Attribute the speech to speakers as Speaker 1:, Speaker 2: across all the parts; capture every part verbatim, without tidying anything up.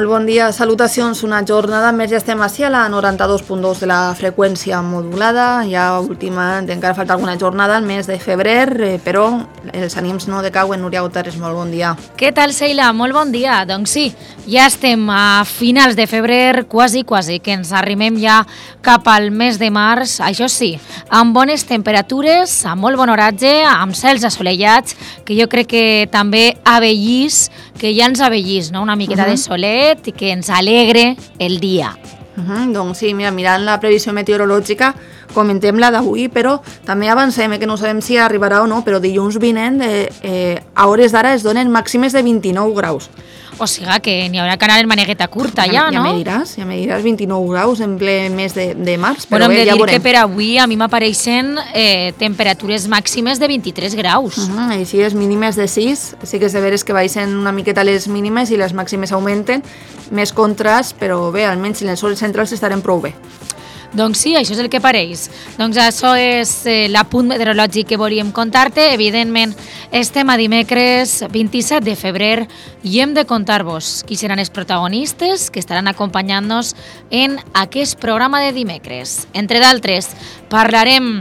Speaker 1: Molt bon dia, salutacions. Una jornada més, ja estem així a la noranta-dos punt dos de la freqüència modulada. Ja última, encara falta alguna jornada al mes de febrer, eh, però els ànims no decauen. Núria Guterres, molt bon dia.
Speaker 2: Què tal, Sheila? Molt bon dia. Doncs sí, ja estem a finals de febrer, quasi, quasi, que ens arrimem ja cap al mes de març. Això sí, amb bones temperatures, amb molt bon oratge, amb cels assolellats, que jo crec que també avellís, que ja ens avellís, no? Una miqueta uh-huh. de solet i que ens alegre el dia.
Speaker 1: Uh-huh. Doncs sí, mira, mirant la previsió meteorològica, comentem la d'avui, però també avancem, eh, que no sabem si arribarà o no, però dilluns vinent, eh, eh, a hores d'ara es donen màximes de vint-i-nou graus.
Speaker 2: O sigui que n'hi haurà que anar en manegueta curta ja, ja
Speaker 1: no?
Speaker 2: Ja
Speaker 1: me diràs, ja me diràs, vint-i-nou graus en ple mes de, de març, però
Speaker 2: bueno, hem
Speaker 1: bé,
Speaker 2: de
Speaker 1: ja
Speaker 2: dir
Speaker 1: veurem.
Speaker 2: Que per avui a mi m'apareixen eh, temperatures màximes de vint-i-tres graus.
Speaker 1: Uh-huh, així és, mínimes de sis, sí que és de veres que baixen una miqueta les mínimes i les màximes augmenten, més contrast, però bé, almenys en les hores centrals estarem prou bé.
Speaker 2: Doncs sí, això és el que pareix. Doncs això és eh, l'apunt meteorològic que volíem contar-te. Evidentment, estem a dimecres vint-i-set de febrer i hem de contar-vos qui seran els protagonistes que estaran acompanyant-nos en aquest programa de dimecres. Entre d'altres, parlarem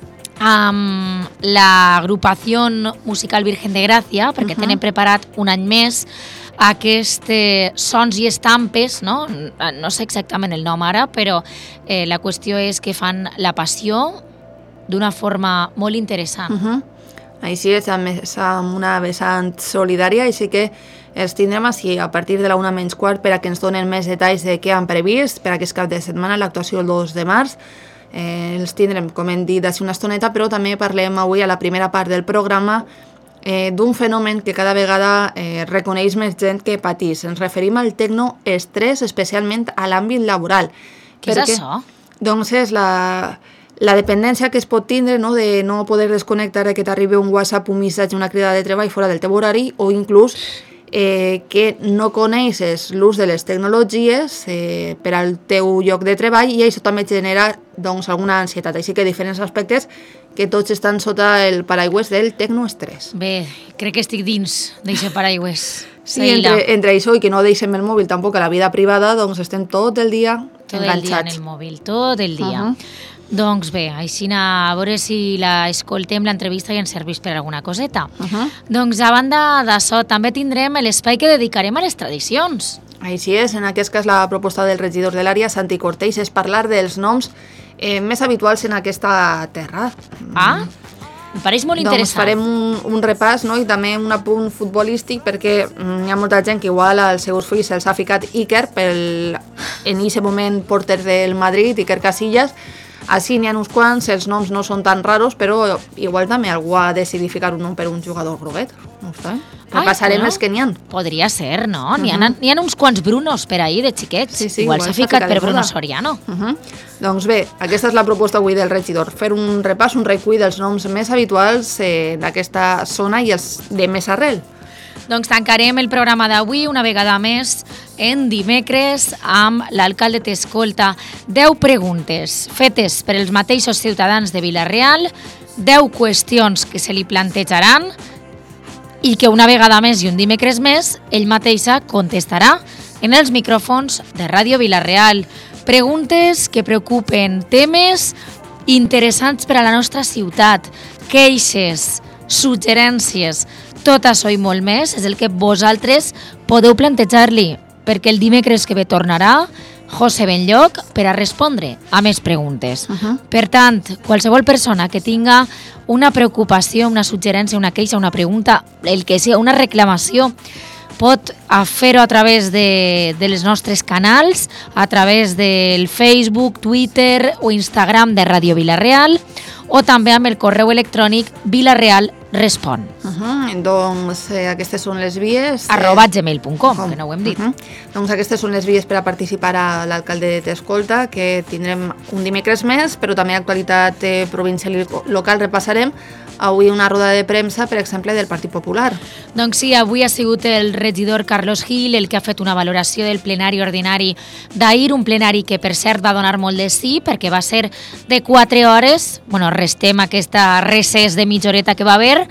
Speaker 2: amb l'agrupació musical Virgen de Gràcia, perquè uh-huh. tenen preparat un any més aquests eh, sons i estampes, no? No sé exactament el nom ara, però eh, la qüestió és que fan la passió d'una forma molt interessant.
Speaker 1: Uh-huh. Així és, amb una vessant solidària, així que els tindrem així a partir de la una menys quart per a que ens donen més detalls de què han previst per aquest cap de setmana, l'actuació el dos de març. Eh, els tindrem, com hem dit, d'ací una estoneta, però també parlem avui a la primera part del programa Eh, d'un fenomen que cada vegada eh, reconeix més gent que patís. Ens referim al tecnoestrès, especialment a l'àmbit laboral.
Speaker 2: Què és això?
Speaker 1: Doncs és la, la dependència que es pot tindre, no?, de no poder desconnectar, que t'arribi un WhatsApp, un missatge, una crida de treball fora del teu horari, o inclús eh, que no coneixes l'ús de les tecnologies eh, per al teu lloc de treball, i això també genera doncs, alguna ansietat. Així que diferents aspectes que tots estan sota el paraigües del tecnoestrès.
Speaker 2: Bé, crec que estic dins d'aquest paraigües.
Speaker 1: Sí, entre, entre això i que no deixem el mòbil tampoc a la vida privada, doncs estem tot el dia
Speaker 2: tot
Speaker 1: enganxats.
Speaker 2: Tot el dia en el mòbil, tot el dia. Uh-huh. Doncs bé, així a veure si la escoltem l'entrevista i ens serveix per alguna coseta. Uh-huh. Doncs a banda d'això també tindrem l'espai que dedicarem a les tradicions.
Speaker 1: Així és, en aquest cas la proposta del regidor de l'àrea, Santi Cortells, és parlar dels noms eh, més habituals en aquesta terra.
Speaker 2: Ah, em pareix molt interessant.
Speaker 1: Doncs farem un, un repàs, no?, i també un apunt futbolístic, perquè mm, hi ha molta gent que igual als seus fills se'ls ha ficat Iker, pel, en aquest moment porter del Madrid, Iker Casillas. Així n'hi ha uns quants, els noms no són tan raros, però igual també algú ha decidit ficar un nom per un jugador groguet. No sé. Repassarem bueno, els que n'hi ha.
Speaker 2: Podria ser, no? N'hi ha, uh-huh. ha uns quants Brunos per ahir de xiquets. Sí, sí, igual, igual s'ha ficat per Bruno Soriano.
Speaker 1: Uh-huh. Doncs bé, aquesta és la proposta avui del regidor. Fer un repàs, un recull dels noms més habituals eh, d'aquesta zona i els de més arrel.
Speaker 2: Doncs tancarem el programa d'avui una vegada més en dimecres amb l'alcalde t'escolta. deu preguntes fetes per els mateixos ciutadans de Vila-real, deu qüestions que se li plantejaran i que una vegada més i un dimecres més ell mateixa contestarà en els micròfons de Ràdio Vila-real. Preguntes que preocupen, temes interessants per a la nostra ciutat, queixes, suggerències, tot això i molt més és el que vosaltres podeu plantejar-li, perquè el dimecres que ve tornarà José Benlloc per a respondre a més preguntes. Uh-huh. Per tant, qualsevol persona que tinga una preocupació, una suggerència, una queixa, una pregunta, el que sigui, una reclamació, pot fer-ho a través de, de les nostres canals, a través del Facebook, Twitter o Instagram de Ràdio Vila-real, o també amb el correu electrònic vilareal respon.
Speaker 1: Uh-huh. Doncs eh, aquestes són les vies... Eh...
Speaker 2: arroba gmail punt com, que no ho hem dit.
Speaker 1: Uh-huh. Doncs aquestes són les vies per a participar a l'alcalde de t'escolta, que tindrem un dimecres més, però també actualitat eh, provincial i local repassarem. Avui una roda de premsa, per exemple, del Partit Popular.
Speaker 2: Doncs sí, avui ha sigut el regidor Carlos Gil el que ha fet una valoració del plenari ordinari d'ahir, un plenari que per cert va donar molt de sí, perquè va ser de quatre hores, bueno, restem aquesta recés de mitja horeta que va haver,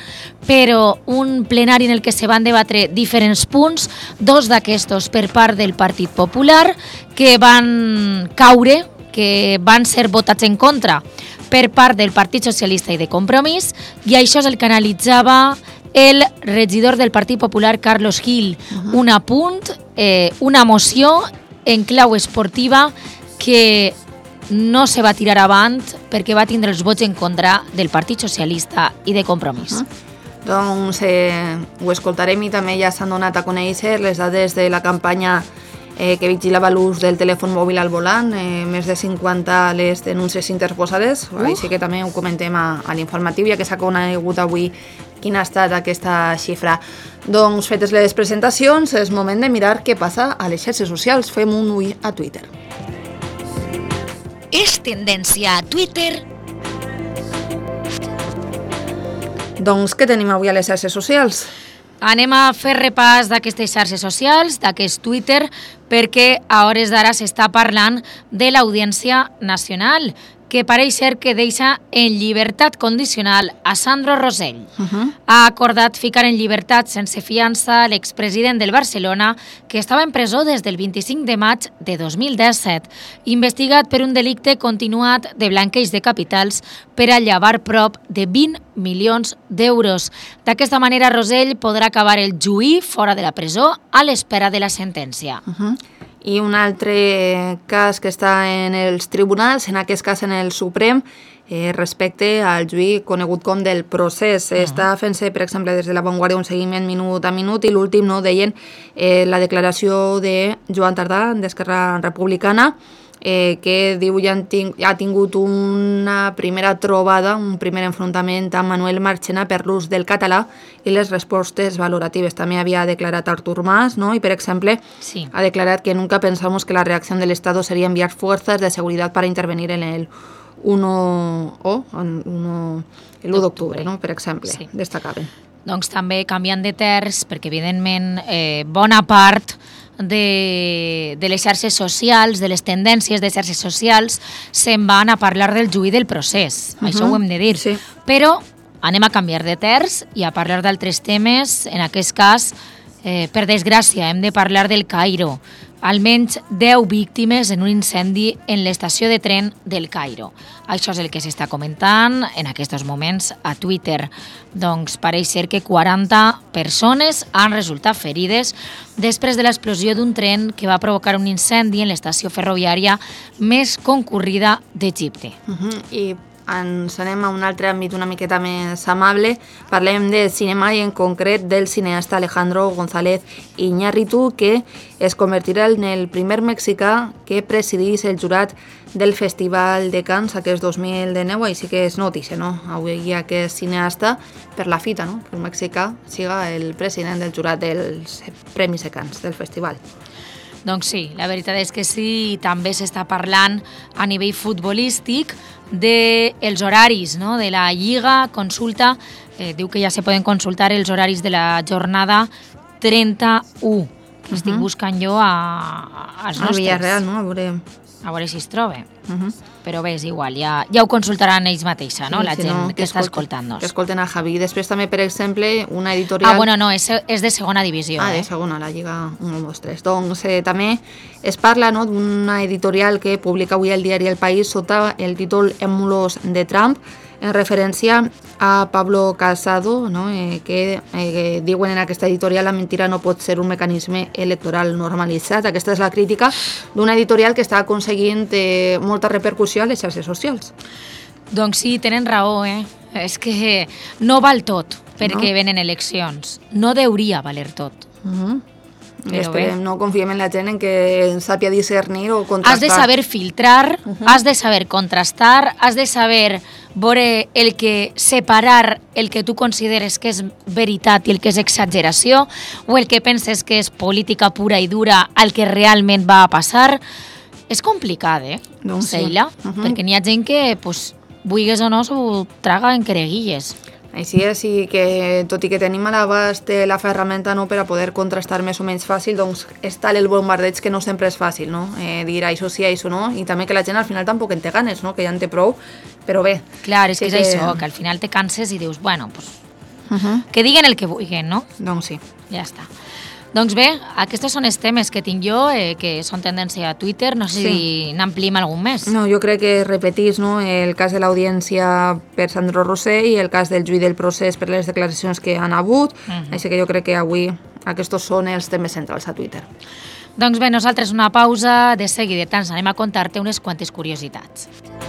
Speaker 2: però un plenari en el que se van debatre diferents punts, dos d'aquestos per part del Partit Popular, que van caure, que van ser votats en contra per part del Partit Socialista i de Compromís, i això és el que analitzava el regidor del Partit Popular, Carlos Gil. Uh-huh. Un apunt, eh, una moció en clau esportiva que no se va tirar avant perquè va tindre els vots en contra del Partit Socialista i de Compromís.
Speaker 1: Uh-huh. Doncs eh, ho escoltarem i també ja s'han donat a conèixer les dades de la campanya eh, que vigilava l'ús del telèfon mòbil al volant, eh, més de cinquanta les denúncies interposades, uh. així que també ho comentem a, a l'informatiu, ja que s'ha conegut avui quina ha estat aquesta xifra. Doncs fetes les presentacions, és moment de mirar què passa a les xarxes socials. Fem un ull a Twitter.
Speaker 2: És tendència a Twitter.
Speaker 1: Doncs què tenim avui a les xarxes socials?
Speaker 2: Anem a fer repàs d'aquestes xarxes socials, d'aquest Twitter, perquè a hores d'ara s'està parlant de l'Audiència Nacional, que pareix ser que deixa en llibertat condicional a Sandro Rosell. Uh-huh. Ha acordat ficar en llibertat sense fiança l'expresident del Barcelona, que estava en presó des del vint-i-cinc de maig de dos mil disset, investigat per un delicte continuat de blanqueig de capitals per a llevar prop de vint milions d'euros. D'aquesta manera, Rosell podrà acabar el juí fora de la presó a l'espera de la sentència.
Speaker 1: Uh-huh. I un altre cas que està en els tribunals, en aquest cas en el Suprem, eh, respecte al juí conegut com del procés. Uh-huh. Està fent-se, per exemple, des de La Vanguardia un seguiment minut a minut i l'últim no deien eh, la declaració de Joan Tardà, d'Esquerra Republicana, eh, que diu ja ting ha tingut una primera trobada, un primer enfrontament amb Manuel Marchena per l'ús del català i les respostes valoratives. També havia declarat Artur Mas, ¿no? Y, per exemple, sí. ha declarat que nunca pensamos que la reacción del Estado sería enviar fuerzas de seguridad para intervenir en el uno d'octubre, no? Per exemple, sí. destacaven.
Speaker 2: Doncs també canviant de terç, perquè evidentment eh, bona part de, de les xarxes socials, de les tendències de xarxes socials, se'n van a parlar del juí del procés. Uh-huh. Això ho hem de dir. Sí. Però anem a canviar de terç i a parlar d'altres temes. En aquest cas, eh, per desgràcia, hem de parlar del Cairo. Almenys deu víctimes en un incendi en l'estació de tren del Cairo. Això és el que s'està comentant en aquests moments a Twitter. Doncs pareix ser que quaranta persones han resultat ferides després de l'explosió d'un tren que va provocar un incendi en l'estació ferroviària més concurrida d'Egipte.
Speaker 1: Uh-huh. I ens anem a un altre àmbit una miqueta més amable. Parlem de cinema i en concret del cineasta Alejandro González Iñárritu, que es convertirà en el primer mexicà que presidís el jurat del Festival de Cannes aquest dos mil dinou, i sí que és notícia, no? Avui aquest cineasta per la fita, no? Que un mexicà siga el president del jurat dels Premis de Cannes, del festival.
Speaker 2: Doncs sí, la veritat és que sí, també s'està parlant a nivell futbolístic dels horaris, no? De la Lliga, consulta, eh, diu que ja se poden consultar els horaris de la jornada trenta-u. Uh-huh. Estic buscant jo a, a, als nostres.
Speaker 1: Al Villarreal, no? A veure...
Speaker 2: A veure si es troba.
Speaker 1: Uh-huh.
Speaker 2: Però bé, és igual, ja, ja ho consultaran ells mateixa, no? Sí, la
Speaker 1: si
Speaker 2: gent
Speaker 1: no,
Speaker 2: que, que està escoltant-nos.
Speaker 1: Que escolten a Javi. Després també, per exemple, una editorial...
Speaker 2: Ah, bueno, no, és, és de segona divisió.
Speaker 1: Ah,
Speaker 2: eh?
Speaker 1: de segona, la Lliga un, dos, tres. Doncs eh, també es parla, no, d'una editorial que publica avui el diari El País sota el títol Émulos de Trump, en referència a Pablo Casado, no? eh, que eh, diuen en aquesta editorial la mentira no pot ser un mecanisme electoral normalitzat. Aquesta és la crítica d'una editorial que està aconseguint eh, molta repercussió a les xarxes socials.
Speaker 2: Doncs sí, tenen raó, eh? És que no val tot perquè
Speaker 1: no?
Speaker 2: venen eleccions. No deuria valer tot.
Speaker 1: Uh-huh. Però esperem, bé. No confiem en la gent en que sàpia discernir o contrastar.
Speaker 2: Has de saber filtrar, uh-huh. has de saber contrastar, has de saber veure el que separar el que tu consideres que és veritat i el que és exageració, o el que penses que és política pura i dura al que realment va a passar. És complicat, eh, doncs Seila? Sí. Uh-huh. Perquè n'hi ha gent que, pues, vulguis o no, s'ho traga en quereguilles.
Speaker 1: Així és, i que tot i que tenim a l'abast la ferramenta, no, per a poder contrastar més o menys fàcil, doncs és tal el bombardeig que no sempre és fàcil, no? Eh, dir això sí, això no, i també que la gent al final tampoc en té ganes, no? Que ja en té prou, però bé.
Speaker 2: Clar, és que és que... això, que al final te canses i dius, bueno, pues, Uh-huh. Que diguen el que vulguin, no?
Speaker 1: Doncs sí.
Speaker 2: Ja està. Doncs bé, aquests són els temes que tinc jo, eh, que són tendència a Twitter. No sé sí. si n'amplim algun més.
Speaker 1: No, jo crec que repetís, no?, el cas de l'audiència per Sandro Rosell i el cas del juí del procés per les declaracions que han hagut. Uh-huh. Així que jo crec que avui aquests són els temes centrals a Twitter.
Speaker 2: Doncs bé, nosaltres una pausa, de seguidetans anem a contar-te unes quantes curiositats.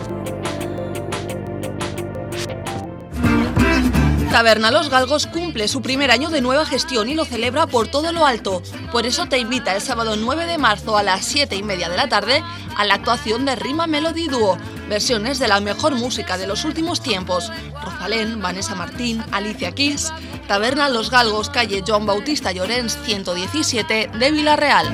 Speaker 3: Taberna Los Galgos cumple su primer año de nueva gestión y lo celebra por todo lo alto. Por eso te invita el sábado nueve de marzo a las siete y media de la tarde a la actuación de Rima Melody Duo. Versiones de la mejor música de los últimos tiempos. Rosalén, Vanessa Martín, Alicia Keys. Taberna Los Galgos, calle Joan Bautista Llorens, ciento diecisiete de Villarreal.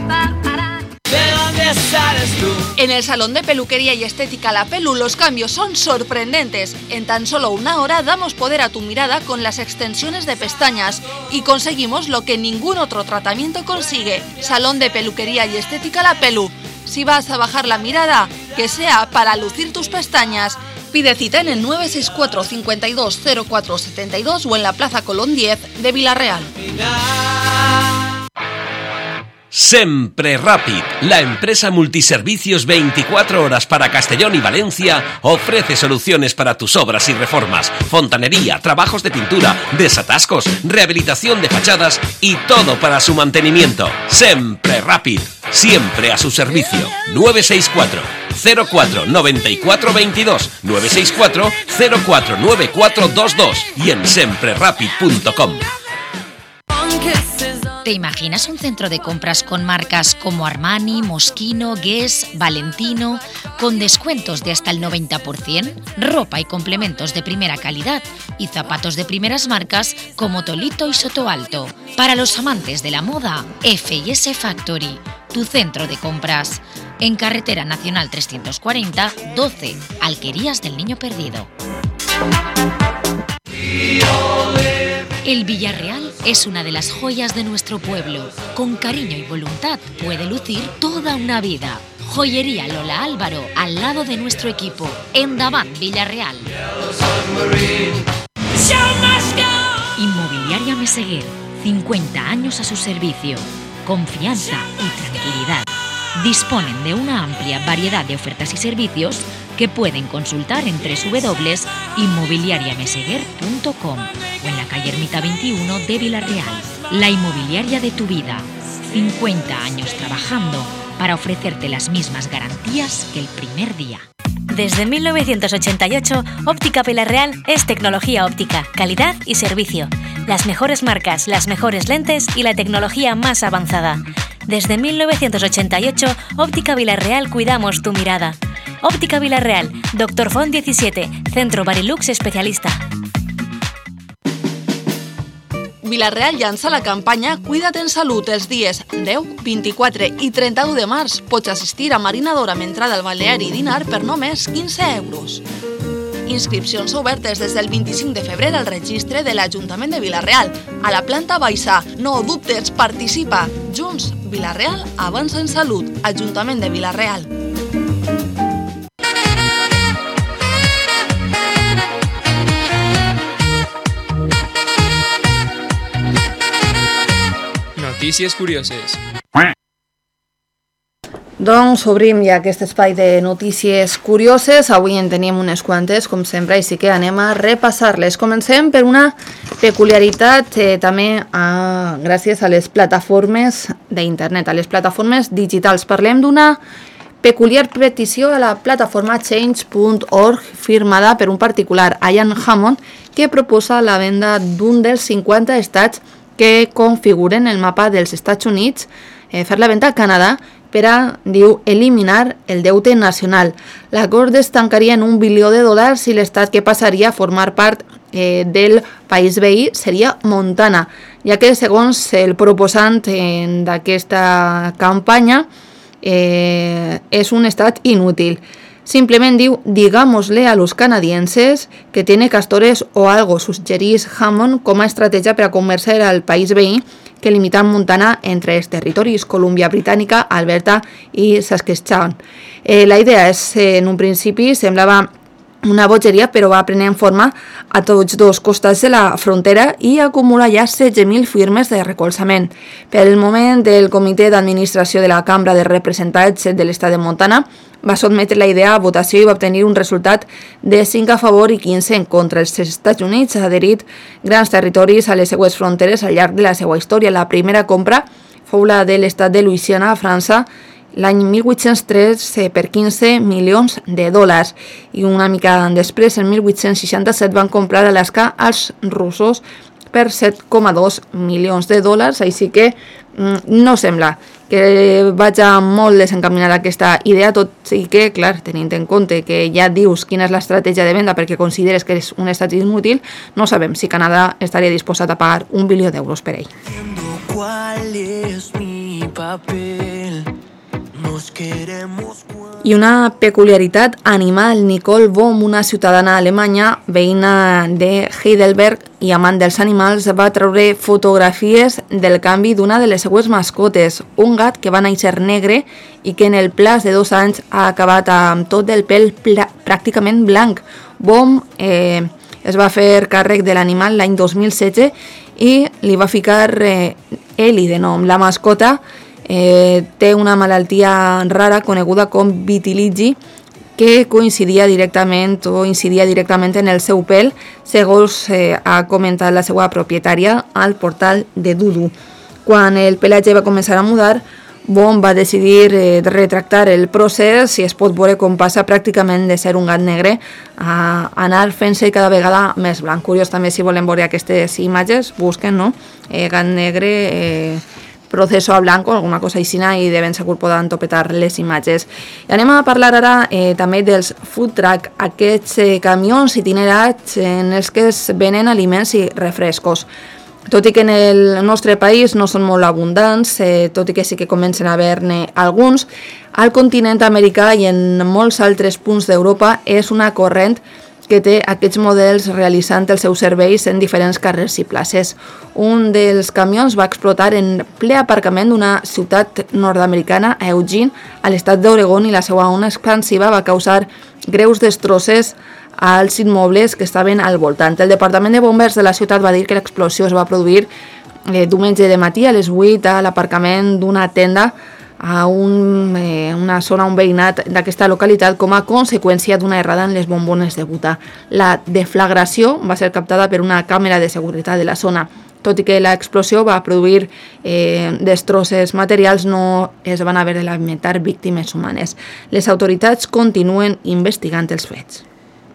Speaker 3: En el salón de peluquería y estética La Pelu los cambios son sorprendentes. En tan solo una hora damos poder a tu mirada con las extensiones de pestañas y conseguimos lo que ningún otro tratamiento consigue. Salón de peluquería y estética La Pelu. Si vas a bajar la mirada, que sea para lucir tus pestañas. Pide cita en el nueve seis cuatro, cincuenta y dos, cero cuatro setenta y dos o en la Plaza Colón diez de Villarreal.
Speaker 4: Sempre Rapid, la empresa multiservicios veinticuatro horas para Castellón y Valencia, ofrece soluciones para tus obras y reformas, fontanería, trabajos de pintura, desatascos, rehabilitación de fachadas y todo para su mantenimiento. Sempre Rapid, siempre a su servicio. nueve seis cuatro, cero cuatro, nueve cuatro dos dos, nueve seis cuatro, cero cuatro nueve cuatro dos dos y en sempre rapid punto com.
Speaker 2: ¿Te imaginas un centro de compras con marcas como Armani, Moschino, Guess, Valentino, con descuentos de hasta el noventa por ciento, ropa y complementos de primera calidad y zapatos de primeras marcas como Tolito y Sotoalto? Para los amantes de la moda, F y S Factory, tu centro de compras. En Carretera Nacional trescientos cuarenta, doce, Alquerías del Niño Perdido. El Villarreal es una de las joyas de nuestro pueblo. Con cariño y voluntad puede lucir toda una vida. Joyería Lola Álvaro, al lado de nuestro equipo. Endavant Villarreal. Inmobiliaria Meseguer, cincuenta años a su servicio. Confianza y tranquilidad. Disponen de una amplia variedad de ofertas y servicios que pueden consultar en doble u doble u doble u punto inmobiliaria meseguer punto com o en la calle Ermita veintiuno de Villarreal. La inmobiliaria de tu vida. cincuenta años trabajando para ofrecerte las mismas garantías que el primer día.
Speaker 5: Desde mil novecientos ochenta y ocho, Óptica Villarreal es tecnología óptica, calidad y servicio. Las mejores marcas, las mejores lentes y la tecnología más avanzada. Desde mil novecientos ochenta y ocho, Óptica Villarreal cuidamos tu mirada. Óptica Villarreal, Doctor Font diecisiete, Centro Barilux especialista.
Speaker 3: Villarreal llança la campanya Cuida't en Salut els dies deu, vint-i-quatre i trenta-u de març. Pots assistir a Marinadora amb entrada al balneari i dinar per només quinze euros. Inscripcions obertes des del vint-i-cinc de febrer al registre de l'Ajuntament de Villarreal. A la planta baixa, no ho dubtes, participa. Junts, Villarreal avança en salut. Ajuntament de Villarreal.
Speaker 6: Notícies curioses.
Speaker 1: Doncs obrim ja aquest espai de notícies curioses. Avui en teníem unes quantes, com sempre, i sí que anem a repassar-les. Comencem per una peculiaritat eh, també a, gràcies a les plataformes d'internet, a les plataformes digitals. Parlem d'una peculiar petició a la plataforma change punt org firmada per un particular, Ian Hammond, que proposa la venda d'un dels cinquanta estats que configuren el mapa dels Estats Units, eh, fer la venda a Canadà per a, diu, eliminar el deute nacional. L'acord es tancaria en un bilió de dòlars i l'estat que passaria a formar part eh, del país veí seria Montana, ja que segons el proposant eh, d'aquesta campanya eh, és un estat inútil. Simplement diu, digámosle a los canadienses que tiene castores o algo, suggerís Hammond com a estratègia per a convèncer al país veí que limita Montana entre els territoris Colúmbia Britànica, Alberta i Saskatchewan. Eh, la idea és, eh, en un principi, semblava Una bogeria, però va prenent forma a tots dos costats de la frontera i acumula ja setze mil firmes de recolzament. Per el moment, el comitè d'administració de la Cambra de Representants de l'estat de Montana va sotmetre la idea a votació i va obtenir un resultat de cinc a favor i quinze en contra. Els Estats Units ha adherit grans territoris a les seues fronteres al llarg de la seva història. La primera compra fou la de l'estat de Louisiana a França l'any mil vuit-cents tres per quinze milions de dòlars i una mica després, en mil vuit-cents seixanta-set, van comprar Alaska als russos per set coma dos milions de dòlars, així que no sembla que vagi molt desencaminada aquesta idea, tot i que, clar, tenint en compte que ja dius quina és l'estratègia de venda perquè consideres que és un estat inútil, no sabem si Canadà estaria disposat a pagar un bilió d'euros per ell.
Speaker 7: ¿Cuál es mi papel?
Speaker 1: I una peculiaritat animal. Nicole Bohm, una ciutadana alemanya, veïna de Heidelberg i amant dels animals, va treure fotografies del canvi d'una de les seues mascotes, un gat que va néixer negre i que en el plaç de dos anys ha acabat amb tot el pèl pràcticament blanc. Bohm eh, es va fer càrrec de l'animal l'any dos mil setze i li va ficar eh, Eli de nom. La mascota Eh, té una malaltia rara coneguda com vitiligo que coincidia directament o incidia directament en el seu pèl, segons eh, ha comentat la seva propietària al portal de Dudu. Quan el pelatge va començar a mudar, Bohm va decidir eh, retractar el procés i es pot veure com passa pràcticament de ser un gat negre a anar fent-se cada vegada més blanc. Curiós també, si volen veure aquestes imatges, busquen, no? Eh, gat negre... Eh, proceso a blanco, alguna cosa així, i de ben segur poden topetar les imatges. I anem a parlar ara eh, també dels food truck, aquests eh, camions itinerats en els que es venen aliments i refrescos. Tot i que en el nostre país no són molt abundants, eh, tot i que sí que comencen a haver-ne alguns, al continent americà i en molts altres punts d'Europa és una corrent que té aquests models realitzant els seus serveis en diferents carrers i places. Un dels camions va explotar en ple aparcament d'una ciutat nord-americana, a Eugene, a l'estat d'Oregon, i la seva ona expansiva va causar greus destrosses als immobles que estaven al voltant. El Departament de Bombers de la ciutat va dir que l'explosió es va produir eh, diumenge de matí a les vuit a l'aparcament d'una tenda a un, eh, una zona, un veïnat d'aquesta localitat com a conseqüència d'una errada en les bombones de butà. La deflagració va ser captada per una càmera de seguretat de la zona. Tot i que l'explosió va produir eh, destrosses materials, no es van haver de lamentar víctimes humanes. Les autoritats continuen investigant els fets.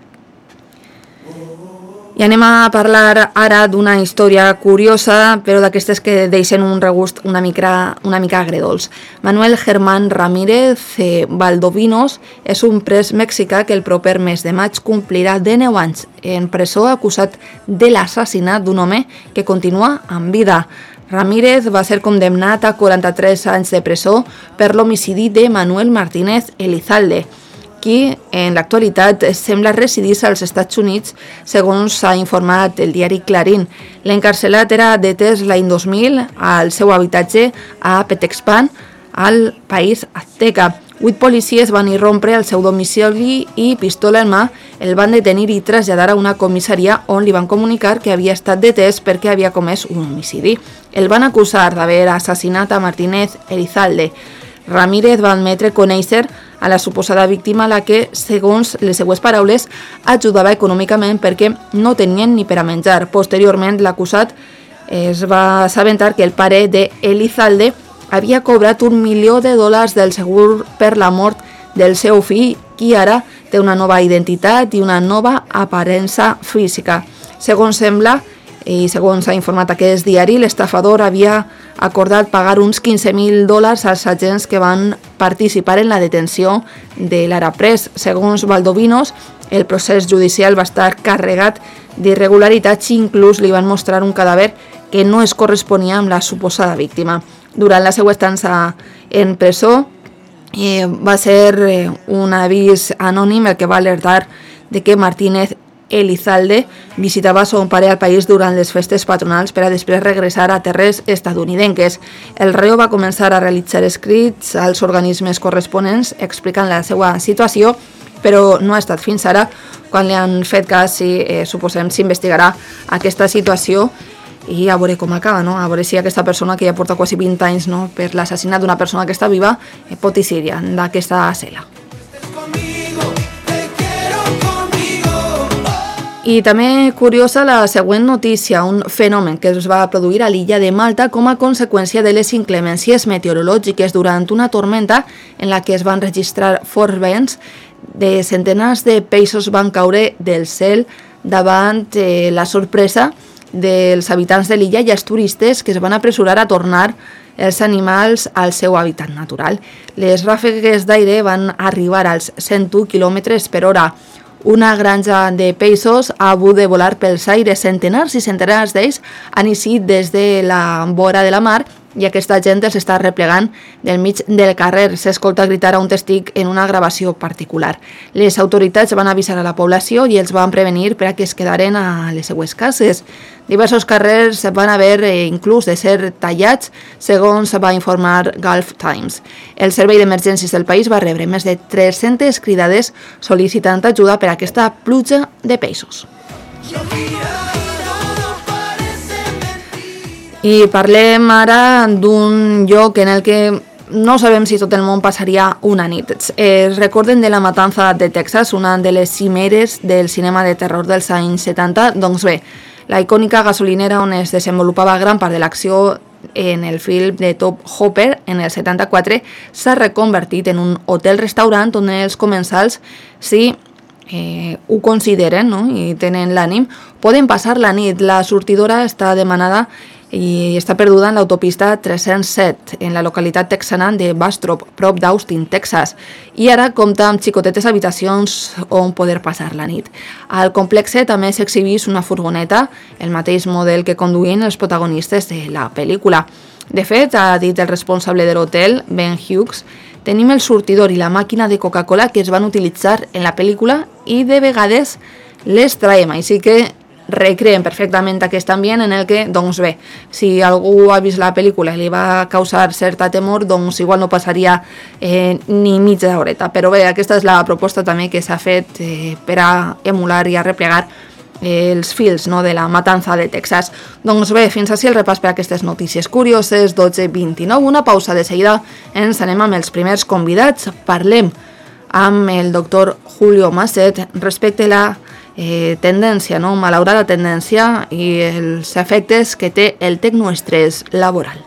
Speaker 1: I anem a parlar ara d'una història curiosa, però d'aquestes que deixen un regust una mica, una mica agredolç. Manuel Germán Ramírez eh, Valdovinos és un pres mexicà que el proper mes de maig complirà deu anys en presó acusat de l'assassinat d'un home que continua amb vida. Ramírez va ser condemnat a quaranta-tres anys de presó per l'homicidi de Manuel Martínez Elizalde, qui en l'actualitat sembla residir als Estats Units, segons s'ha informat el diari Clarín. L'encarcelat era detès l'any dos mil al seu habitatge a Petexpan, al país azteca. Vuit policies van irrompre al seu domicili i, pistola en mà, el van detenir i traslladar a una comissaria on li van comunicar que havia estat detès perquè havia comès un homicidi. El van acusar d'haver assassinat a Martínez Elizalde. Ramírez va admetre conèixer a la suposada víctima a la que, segons les seues paraules, ajudava econòmicament perquè no tenien ni per a menjar. Posteriorment, l'acusat es va assabentar que el pare d'Elizalde havia cobrat un milió de dòlars del segur per la mort del seu fill, qui ara té una nova identitat i una nova aparença física. Segons sembla, i segons ha informat aquest diari, l'estafador havia acordat pagar uns quinze mil dòlars als agents que van participar en la detenció de l'araprès. Segons Valdovinos, el procés judicial va estar carregat d'irregularitats i inclús li van mostrar un cadàver que no es corresponia amb la suposada víctima. Durant la seva estança en presó, eh, va ser eh, un avís anònim el que va alertar de que Martínez Elizalde visitava son pare al país durant les festes patronals per a després regressar a terres estatunidenques. El reo va començar a realitzar escrits als organismes corresponents explicant la seva situació, però no ha estat fins ara quan li han fet cas, si eh, suposem s'investigarà aquesta situació i a veure com acaba, no? A veure si aquesta persona que ja porta quasi vint anys, no, per l'assassinat d'una persona que està viva eh, pot eixir d'aquesta cel·la. I també curiosa la següent notícia, un fenomen que es va produir a l'illa de Malta com a conseqüència de les inclemències meteorològiques durant una tormenta en la que es van registrar forts vents. De centenars de peixos van caure del cel davant eh, la sorpresa dels habitants de l'illa i els turistes que es van apressurar a tornar els animals al seu hàbitat natural. Les ràfegues d'aire van arribar als cent u quilòmetres per hora. Una granja de peixos ha hagut de volar pels aires. Centenars i centenars d'ells han eixit des de la vora de la mar i aquesta gent els està replegant del mig del carrer. S'escolta gritar a un testig en una gravació particular. Les autoritats van avisar a la població i els van prevenir per a que es quedaren a les seues cases. Diversos carrers van haver eh, inclús de ser tallats, segons va informar Gulf Times. El Servei d'Emergències del país va rebre més de tres-centes cridades sol·licitant ajuda per a aquesta pluja de peixos. I parlem ara d'un lloc en el que no sabem si tot el món passaria una nit. Es recorden de La Matanza de Texas, una de les cimeres del cinema de terror dels anys setanta? Doncs bé, la icònica gasolinera on es desenvolupava gran part de l'acció en el film de Top Hopper en el setanta-quatre s'ha reconvertit en un hotel-restaurant on els comensals, si eh, ho consideren, no?, i tenen l'ànim, poden passar la nit. La sortidora està demanada i està perduda en l'autopista tres-cents set, en la localitat texana de Bastrop, prop d'Austin, Texas, i ara compta amb xicotetes habitacions on poder passar la nit. Al complexe també s'exhibís una furgoneta, el mateix model que conduïen els protagonistes de la pel·lícula. De fet, ha dit el responsable de l'hotel, Ben Hughes, tenim el sortidor i la màquina de Coca-Cola que es van utilitzar en la pel·lícula i de vegades les traiem, així que recreen perfectament aquest ambient en el que, doncs bé, si algú ha vist la pel·lícula i li va causar certa temor, doncs igual no passaria eh, ni mitja horeta. Però bé, aquesta és la proposta també que s'ha fet eh, per a emular i a replegar eh, els fils, no?, de La Matanza de Texas. Doncs bé, fins així el repàs per a aquestes notícies curioses. Dotze vint-i-nou, una pausa. De seguida ens anem amb els primers convidats. Parlem amb el doctor Julio Masset respecte a la Eh, tendència, no? malaurada tendència i els efectes que té el tecnoestrès laboral.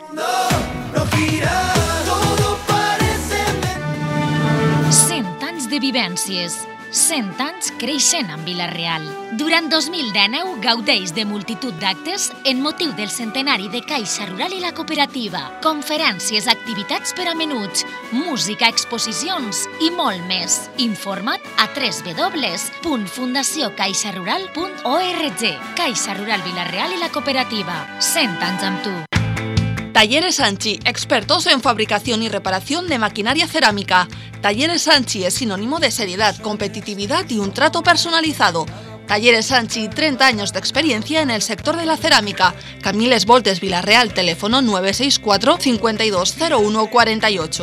Speaker 2: cent anys de vivències, cent anys creixent amb Vila-real. Durant dos mil dinou gaudeix de multitud d'actes en motiu del centenari de Caixa Rural i la Cooperativa. Conferències, activitats per a menuts, música, exposicions i molt més. Informa't a w w w punt fundació caixa rural punt org. Caixa Rural Vila-real i la Cooperativa. cent anys amb tu.
Speaker 3: Talleres Sanchi, expertos en fabricación y reparación de maquinaria cerámica. Talleres Sanchi es sinónimo de seriedad, competitividad y un trato personalizado. Talleres Sanchi, treinta años de experiencia en el sector de la cerámica. Camiles Voltes, Vila-real, teléfono nueve seis cuatro, cinco dos cero uno cuatro ocho.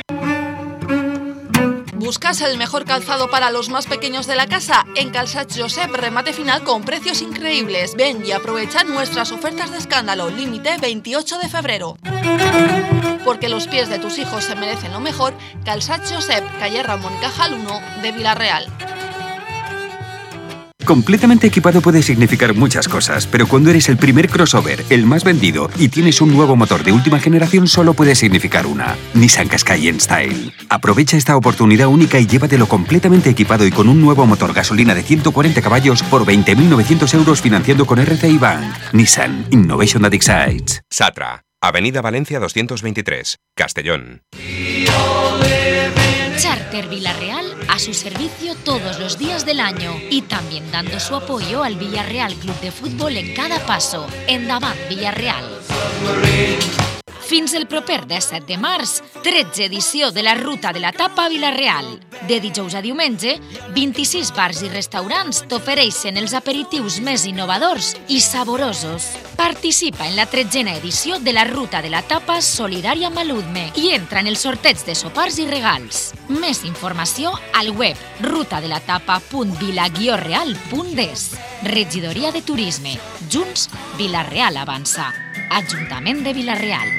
Speaker 3: ¿Buscas el mejor calzado para los más pequeños de la casa? En Calçats Josep, remate final con precios increíbles. Ven y aprovecha nuestras ofertas de escándalo. Límite veintiocho de febrero. Porque los pies de tus hijos se merecen lo mejor. Calçats Josep, calle Ramón y Cajal uno de Vila-real.
Speaker 8: Completamente equipado puede significar muchas cosas, pero cuando eres el primer crossover, el más vendido, y tienes un nuevo motor de última generación, solo puede significar una: Nissan Qashqai N-Style. Aprovecha esta oportunidad única y llévatelo completamente equipado y con un nuevo motor gasolina de ciento cuarenta caballos por veinte mil novecientos euros financiando con R C I Bank. Nissan Innovation that excites.
Speaker 9: Satra, Avenida Valencia doscientos veintitrés, Castellón.
Speaker 2: Charter Vila-real a su servicio todos los días del año y también dando su apoyo al Villarreal Club de Fútbol en cada paso. Endavant Villarreal. Fins el proper disset de març, tretze edició de la Ruta de la Tapa a Vila-real. De dijous a diumenge, vint-i-sis bars i restaurants t'ofereixen els aperitius més innovadors i saborosos. Participa en la tretzena edició de la Ruta de la Tapa Solidària Maludme i entra en el sorteig de sopars i regals. Més informació al web rutadelatapa punt vila guió real punt es. Regidoria de Turisme. Junts, Vila-real avança. Ajuntament de Vila-real.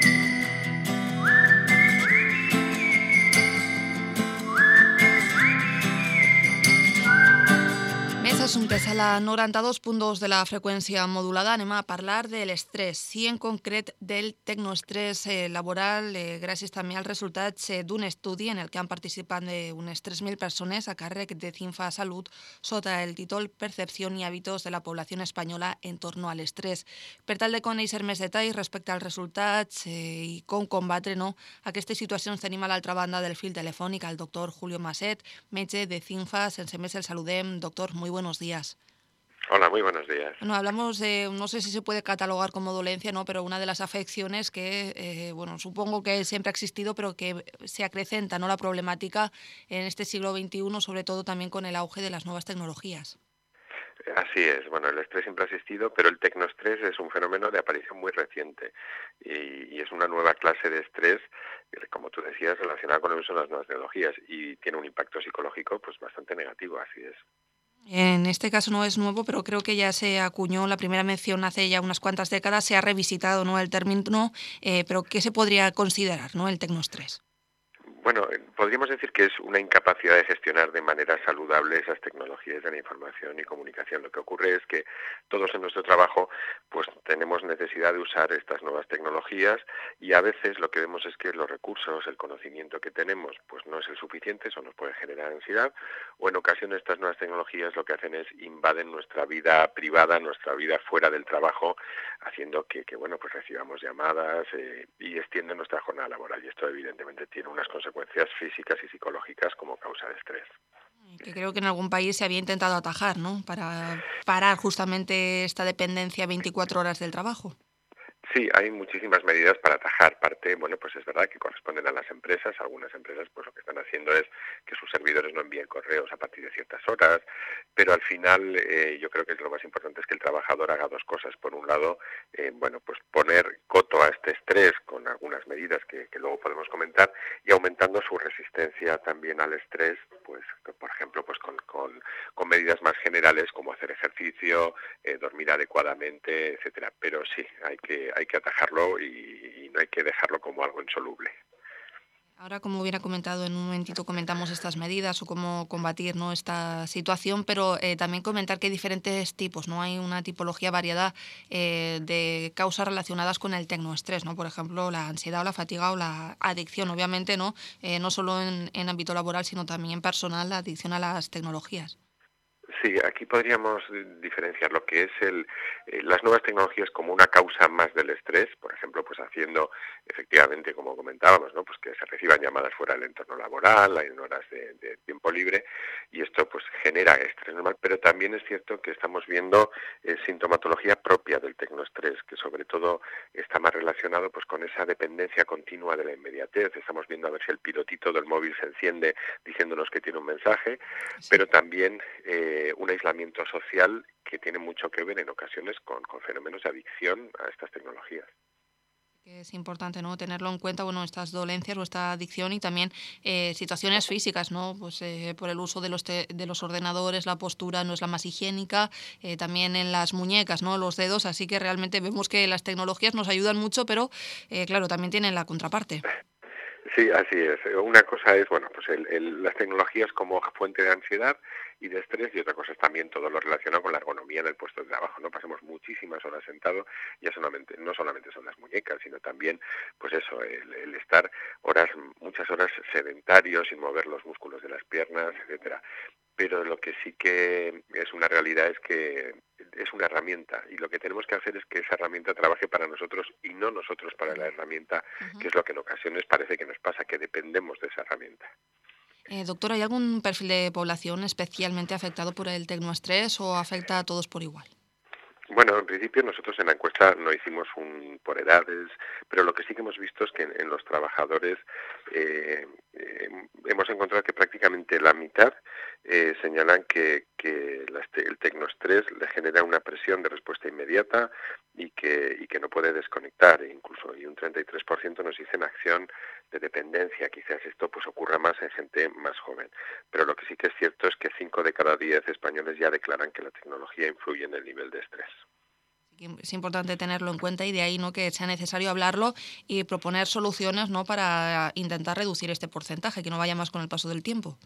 Speaker 1: Més assumptes a la noranta-dos punt dos de la freqüència modulada. Anem a parlar de l'estrès, i en concret del tecnoestrès eh, laboral, eh, gràcies també als resultats eh, d'un estudi en el que han participat unes tres mil persones a càrrec de Cinfa Salut sota el títol Percepció i hàbitos de la població espanyola en torno a l'estrès. Per tal de conèixer més detalls respecte als resultats eh, i com combatre no, aquestes situacions, tenim a l'altra banda del fil telefònic al doctor Julio Maset, metge de Cinfa. Sense més el saludem. Doctor, muy buenos días.
Speaker 10: Hola, muy buenos días.
Speaker 1: Bueno, hablamos de, no sé si se puede catalogar como dolencia, ¿no? Pero una de las afecciones que, eh, bueno, supongo que siempre ha existido, pero que se acrecenta, ¿no? La problemática en este siglo veintiuno, sobre todo también con el auge de las nuevas tecnologías.
Speaker 10: Así es, bueno, el estrés siempre ha existido, pero el tecnoestrés es un fenómeno de aparición muy reciente y, y es una nueva clase de estrés, como tú decías, relacionada con el uso de las nuevas tecnologías y tiene un impacto psicológico pues bastante negativo, así es.
Speaker 1: En este caso no es nuevo, pero creo que ya se acuñó la primera mención hace ya unas cuantas décadas, se ha revisitado, ¿no?, el término, eh, pero ¿qué se podría considerar, ¿no?, el tecnoestrés?
Speaker 10: Bueno, podríamos decir que es una incapacidad de gestionar de manera saludable esas tecnologías de la información y comunicación. Lo que ocurre es que todos en nuestro trabajo pues tenemos necesidad de usar estas nuevas tecnologías y a veces lo que vemos es que los recursos, el conocimiento que tenemos pues no es el suficiente, eso nos puede generar ansiedad, o en ocasiones estas nuevas tecnologías lo que hacen es invaden nuestra vida privada, nuestra vida fuera del trabajo, haciendo que, que bueno, pues recibamos llamadas eh, y extienden nuestra jornada laboral, y esto evidentemente tiene unas consecuencias físicas y psicológicas como causa de estrés.
Speaker 1: Que creo que en algún país se había intentado atajar, ¿no?, para parar justamente esta dependencia veinticuatro horas del trabajo.
Speaker 10: Sí, hay muchísimas medidas para atajar. Parte, bueno, pues es verdad que corresponden a las empresas. Algunas empresas pues lo que están haciendo es que sus servidores no envíen correos a partir de ciertas horas, pero al final eh, yo creo que lo más importante es que el trabajador haga dos cosas. Por un lado, eh, bueno, pues poner coto a este estrés con algunas medidas que, que luego podemos comentar, y aumentando su resistencia también al estrés, pues por ejemplo, pues con, con, con medidas más generales como hacer ejercicio, eh, dormir adecuadamente, etcétera. Pero sí, hay que hay que atajarlo y, y no hay que dejarlo como algo insoluble.
Speaker 1: Ahora, como hubiera comentado, en un momentito comentamos estas medidas o cómo combatir, ¿no?, esta situación, pero eh, también comentar que hay diferentes tipos, ¿no? Hay una tipología variada eh, de causas relacionadas con el tecnoestrés, ¿no? Por ejemplo, la ansiedad o la fatiga o la adicción, obviamente, ¿no? Eh, no solo en, en ámbito laboral, sino también personal, la adicción a las tecnologías.
Speaker 10: Sí, aquí podríamos diferenciar lo que es el, eh, las nuevas tecnologías como una causa más del estrés, por ejemplo, pues haciendo efectivamente, como comentábamos, ¿no?, pues que se reciban llamadas fuera del entorno laboral, en horas de, de tiempo libre, y esto pues genera estrés normal, pero también es cierto que estamos viendo eh, sintomatología propia del tecnoestrés, que sobre todo está más relacionado pues con esa dependencia continua de la inmediatez. Estamos viendo a ver si el pilotito del móvil se enciende diciéndonos que tiene un mensaje, sí. Pero también eh, un aislamiento social que tiene mucho que ver en ocasiones con, con fenómenos de adicción a estas tecnologías.
Speaker 1: Es importante, ¿no?, tenerlo en cuenta, bueno, estas dolencias o esta adicción, y también eh, situaciones físicas, ¿no?, pues eh, por el uso de los te- de los ordenadores, la postura no es la más higiénica, eh, también en las muñecas, ¿no?, los dedos, así que realmente vemos que las tecnologías nos ayudan mucho, pero eh, claro, también tienen la contraparte.
Speaker 10: Sí, así es. Una cosa es, bueno, pues el, el, las tecnologías como fuente de ansiedad y de estrés, y otra cosa es también todo lo relacionado con la ergonomía en el puesto de trabajo, ¿no? Pasamos muchísimas horas sentados, ya solamente, no solamente son las muñecas, sino también, pues eso, el, el estar horas, muchas horas sedentarios, sin mover los músculos de las piernas, etcétera. Pero lo que sí que es una realidad es que es una herramienta, y lo que tenemos que hacer es que esa herramienta trabaje para nosotros y no nosotros para la herramienta, uh-huh. que es lo que en ocasiones parece que nos pasa, que dependemos de esa herramienta.
Speaker 1: Eh, doctor, ¿hay algún perfil de población especialmente afectado por el tecnoestrés o afecta a todos por igual?
Speaker 10: Bueno, en principio nosotros en la encuesta no hicimos un por edades, pero lo que sí que hemos visto es que en, en los trabajadores eh, eh, hemos encontrado que prácticamente la mitad eh, señalan que, que la, el tecnoestrés le genera una presión de respuesta inmediata, y que, y que no puede desconectar, e incluso y un treinta y tres por ciento nos dicen acción de dependencia. Quizás esto pues ocurra más en gente más joven, pero lo que sí que es cierto es que cinco de cada diez españoles ya declaran que la tecnología influye en el nivel de estrés.
Speaker 1: Es importante tenerlo en cuenta y de ahí, ¿no?, que sea necesario hablarlo y proponer soluciones, ¿no?, para intentar reducir este porcentaje, que no vaya más con el paso del tiempo.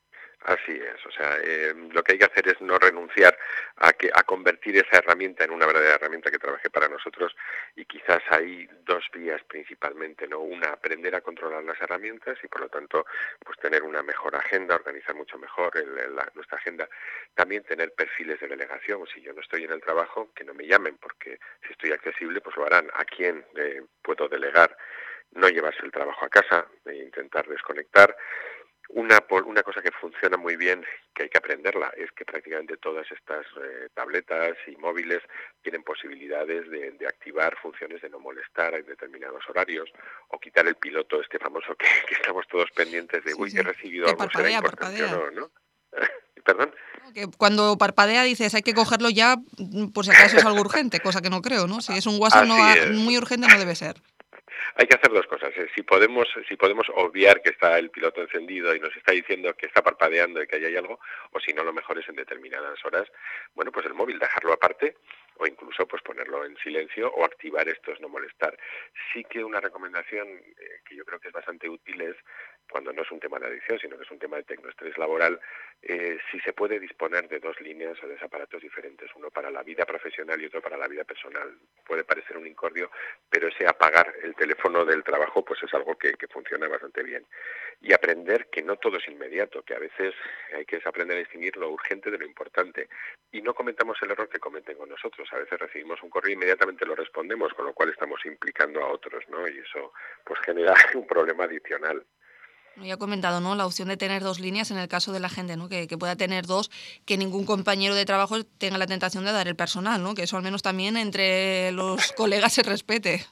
Speaker 10: Así es, o sea, eh, lo que hay que hacer es no renunciar a que a convertir esa herramienta en una verdadera herramienta que trabaje para nosotros, y quizás hay dos vías principalmente, ¿no? Una, aprender a controlar las herramientas y por lo tanto pues tener una mejor agenda, organizar mucho mejor el, el, la, nuestra agenda, también tener perfiles de delegación. Si yo no estoy en el trabajo, que no me llamen, porque si estoy accesible pues lo harán. ¿A quién eh, puedo delegar? No llevarse el trabajo a casa, e intentar desconectar. Una, una cosa que funciona muy bien, que hay que aprenderla, es que prácticamente todas estas eh, tabletas y móviles tienen posibilidades de, de activar funciones de no molestar en determinados horarios, o quitar el piloto este famoso que, que estamos todos pendientes de,
Speaker 1: sí,
Speaker 10: uy,
Speaker 1: sí.
Speaker 10: he recibido
Speaker 1: que
Speaker 10: algo,
Speaker 1: parpadea,
Speaker 10: será importante
Speaker 1: parpadea.
Speaker 10: o no, ¿no? ¿Perdón?
Speaker 1: Que cuando parpadea dices, hay que cogerlo ya por si acaso es algo urgente, cosa que no creo, ¿no? Si es un WhatsApp no, muy urgente no debe ser.
Speaker 10: Hay que hacer dos cosas. Si podemos, si podemos obviar que está el piloto encendido y nos está diciendo que está parpadeando y que ahí hay algo, o si no, lo mejor es en determinadas horas, bueno, pues el móvil dejarlo aparte, o incluso pues ponerlo en silencio o activar estos no molestar. Sí que una recomendación eh, que yo creo que es bastante útil es, cuando no es un tema de adicción, sino que es un tema de tecnoestrés laboral, eh, si se puede disponer de dos líneas o de aparatos diferentes, uno para la vida profesional y otro para la vida personal. Puede parecer un incordio, pero ese apagar el teléfono del trabajo pues es algo que, que funciona bastante bien. Y aprender que no todo es inmediato, que a veces hay que aprender a distinguir lo urgente de lo importante. Y no cometamos el error que cometen con nosotros. A veces recibimos un correo e inmediatamente lo respondemos, con lo cual estamos implicando a otros, ¿no? Y eso pues genera un problema adicional.
Speaker 1: Ya he comentado, ¿no?, la opción de tener dos líneas en el caso de la gente, ¿no?, que, que pueda tener dos, que ningún compañero de trabajo tenga la tentación de dar el personal, ¿no?, que eso al menos también entre los colegas se respete.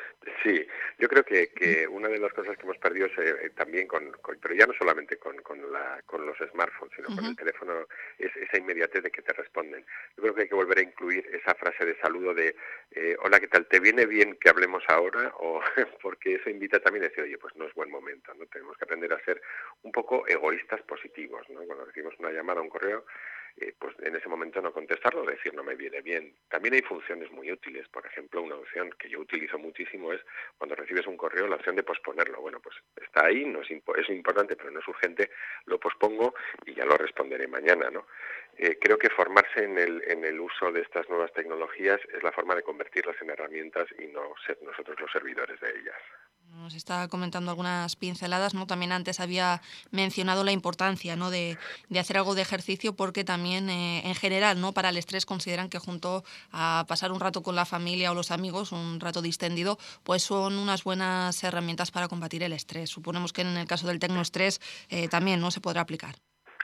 Speaker 10: Sí, yo creo que, que una de las cosas que hemos perdido es eh, también con, con, pero ya no solamente con, con, la, con los smartphones, sino uh-huh. con el teléfono, es esa inmediatez de que te responden. Yo creo que hay que volver a incluir esa frase de saludo de eh, hola, ¿qué tal? ¿Te viene bien que hablemos ahora? O porque eso invita también a decir, oye, pues no es buen momento, ¿no? Tenemos que aprender a ser un poco egoístas positivos, ¿no? Cuando recibimos una llamada, un correo, Eh, pues en ese momento no contestarlo, decir no me viene bien. También hay funciones muy útiles. Por ejemplo, una opción que yo utilizo muchísimo es cuando recibes un correo, la opción de posponerlo. Bueno, pues está ahí, no es, impo- es importante, pero no es urgente, lo pospongo y ya lo responderé mañana, ¿no? Eh, creo que formarse en el, en el uso de estas nuevas tecnologías es la forma de convertirlas en herramientas y no ser nosotros los servidores de ellas.
Speaker 1: Nos está comentando algunas pinceladas, ¿no? También antes había mencionado la importancia, ¿no?, de, de hacer algo de ejercicio, porque también eh, en general, ¿no?, para el estrés consideran que junto a pasar un rato con la familia o los amigos, un rato distendido, pues son unas buenas herramientas para combatir el estrés. Suponemos que en el caso del tecnoestrés eh, también no se podrá aplicar.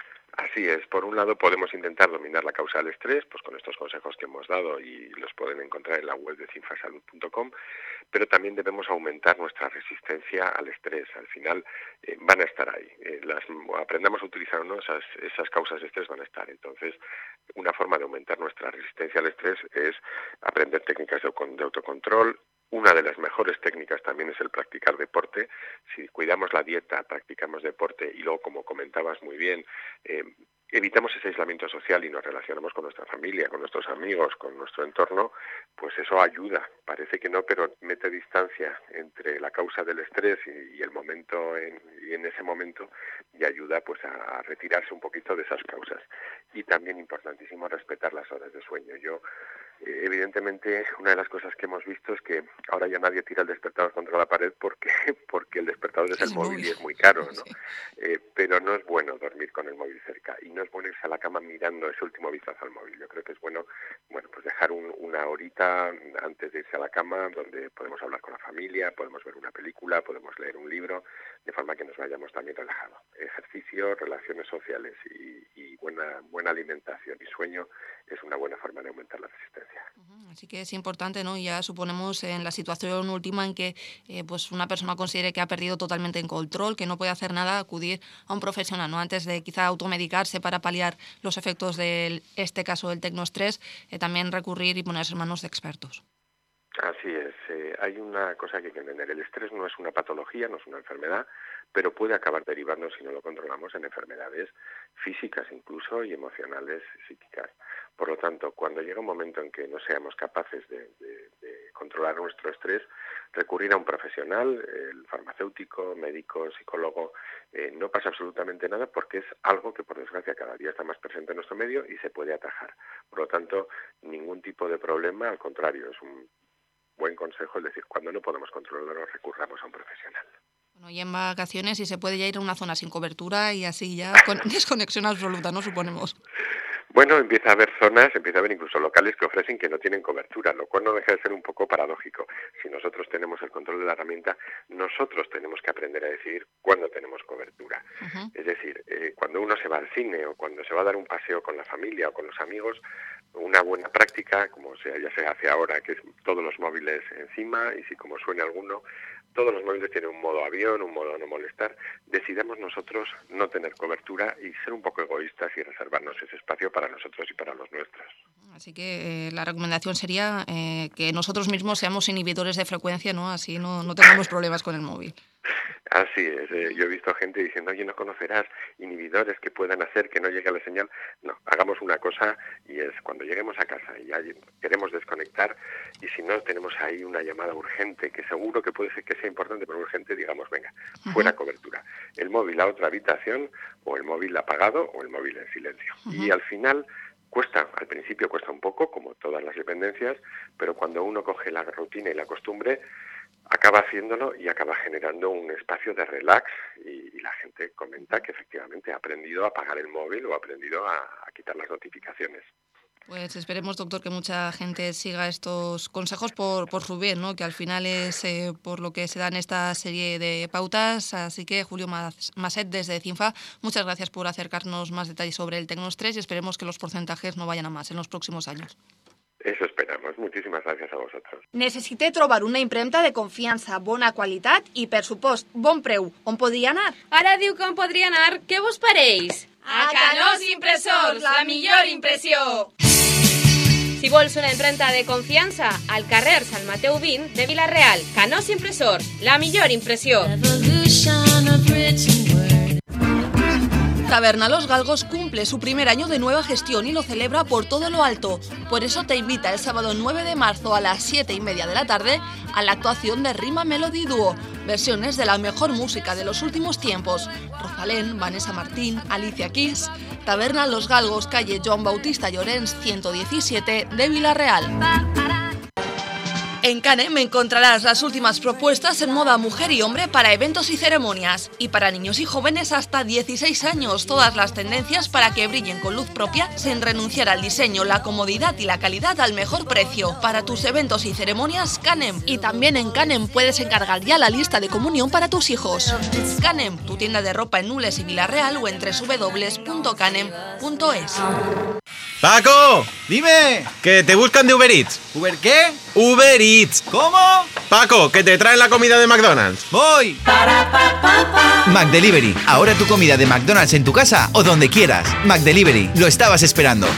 Speaker 10: Así es, por un lado podemos intentar dominar la causa del estrés, pues con estos consejos que hemos dado y los pueden encontrar en la web de cinfasalud punto com, pero también debemos aumentar nuestra resistencia al estrés. Al final eh, van a estar ahí, eh, las aprendamos a utilizar o no, esas, esas causas de estrés van a estar. Entonces, una forma de aumentar nuestra resistencia al estrés es aprender técnicas de, de autocontrol. Una de las mejores técnicas también es el practicar deporte. Si cuidamos la dieta, practicamos deporte y luego, como comentabas muy bien, eh, evitamos ese aislamiento social y nos relacionamos con nuestra familia, con nuestros amigos, con nuestro entorno, pues eso ayuda. Parece que no, pero mete distancia entre la causa del estrés y, y el momento en, y en ese momento y ayuda pues a, a retirarse un poquito de esas causas. Y también importantísimo respetar las horas de sueño. Yo eh, evidentemente una de las cosas que hemos visto es que ahora ya nadie tira el despertador contra la pared porque porque el despertador es el móvil y es muy caro, ¿no? Sí. Eh, pero no es bueno dormir con el móvil cerca y no es bueno irse a la cama mirando ese último vistazo al móvil. Yo creo que es bueno, bueno, pues dejar un, una horita antes de irse a la cama donde podemos hablar con la familia, podemos ver una película, podemos leer un libro, de forma que nos vayamos también relajados. Ejercicio, relaciones sociales y, y buena buena alimentación y sueño es una buena forma de aumentar la resistencia.
Speaker 1: Así que es importante, ¿no? Ya suponemos en la situación última en que eh, pues una persona considere que ha perdido totalmente el control, que no puede hacer nada, acudir a un profesional, ¿no? Antes de quizá automedicarse para paliar los efectos de este caso del tecnoestrés, eh, también recurrir y ponerse en manos de expertos.
Speaker 10: Así es, eh, hay una cosa que hay que entender, el estrés no es una patología, no es una enfermedad, pero puede acabar derivando, si no lo controlamos, en enfermedades físicas incluso y emocionales, psíquicas. Por lo tanto, cuando llega un momento en que no seamos capaces de, de, de controlar nuestro estrés, recurrir a un profesional, el farmacéutico, médico, psicólogo, eh, no pasa absolutamente nada porque es algo que por desgracia cada día está más presente en nuestro medio y se puede atajar. Por lo tanto, ningún tipo de problema, al contrario, es un buen consejo, es decir, cuando no podemos controlarlo, recurramos a un profesional.
Speaker 3: Bueno, y en vacaciones, si se puede ya ir a una zona sin cobertura y así ya con desconexión absoluta, ¿no? Suponemos.
Speaker 10: Bueno, empieza a haber zonas, empieza a haber incluso locales que ofrecen que no tienen cobertura, lo cual no deja de ser un poco paradójico. Si nosotros tenemos el control de la herramienta, nosotros tenemos que aprender a decidir cuándo tenemos cobertura. Uh-huh. Es decir, eh, cuando uno se va al cine o cuando se va a dar un paseo con la familia o con los amigos, una buena práctica, como sea, ya se hace ahora, que es todos los móviles encima y si como suene alguno, todos los móviles tienen un modo avión, un modo no molestar, decidamos nosotros no tener cobertura y ser un poco egoístas y reservarnos ese espacio para nosotros y para los nuestros.
Speaker 3: Así que eh, la recomendación sería eh, que nosotros mismos seamos inhibidores de frecuencia, ¿no? Así no, no tengamos problemas con el móvil.
Speaker 10: Así es, eh, yo he visto gente diciendo, oye, no conocerás inhibidores que puedan hacer que no llegue la señal. No, hagamos una cosa y es cuando lleguemos a casa y ya queremos desconectar y si no tenemos ahí una llamada urgente, que seguro que puede ser que sea importante, pero urgente, digamos, venga, uh-huh. fuera cobertura. El móvil a otra habitación o el móvil apagado o el móvil en silencio. Uh-huh. Y al final cuesta, al principio cuesta un poco, como todas las dependencias, pero cuando uno coge la rutina y la costumbre, acaba haciéndolo y acaba generando un espacio de relax y, y la gente comenta que efectivamente ha aprendido a apagar el móvil o ha aprendido a, a quitar las notificaciones.
Speaker 3: Pues esperemos, doctor, que mucha gente siga estos consejos por, por su bien, ¿no? Que al final es eh, por lo que se dan esta serie de pautas. Así que, Julio Maset, desde CINFA, muchas gracias por acercarnos más detalles sobre el Tecnostrés y esperemos que los porcentajes no vayan a más en los próximos años.
Speaker 10: Eso esperamos. Muchísimas gracias a vosotros.
Speaker 1: Necessite trobar una impremta de confiança, bona qualitat i, per supost, bon preu. On podria anar?
Speaker 11: Ara diu que on podria anar. Què vos pareix?
Speaker 12: A Canós Impressors, la millor impressió!
Speaker 11: Si vols una impremta de confiança, al carrer Sant Mateu vint de Vila-real. Canós Impressors, la millor impressió.
Speaker 3: Taberna Los Galgos cumple su primer año de nueva gestión y lo celebra por todo lo alto. Por eso te invita el sábado nueve de marzo a las siete y media de la tarde a la actuación de Rima Melody Duo. Versiones de la mejor música de los últimos tiempos. Rosalén, Vanessa Martín, Alicia Keys. Taberna Los Galgos, calle Joan Bautista Llorens, ciento diecisiete de Vila-real. En Canem encontrarás las últimas propuestas en moda mujer y hombre para eventos y ceremonias. Y para niños y jóvenes hasta dieciséis años, todas las tendencias para que brillen con luz propia sin renunciar al diseño, la comodidad y la calidad al mejor precio. Para tus eventos y ceremonias, Canem. Y también en Canem puedes encargar ya la lista de comunión para tus hijos. Canem, tu tienda de ropa en Nules y Vila-real o en doble u doble u doble u punto canem punto es.
Speaker 13: ¡Paco! ¡Dime! Que te buscan de Uber Eats.
Speaker 14: ¿Uber qué?
Speaker 13: Uber Eats.
Speaker 14: ¿Cómo?
Speaker 13: Paco, que te traen la comida de McDonald's.
Speaker 14: ¡Voy!
Speaker 15: McDelivery. Ahora tu comida de McDonald's en tu casa o donde quieras. McDelivery. Lo estabas esperando.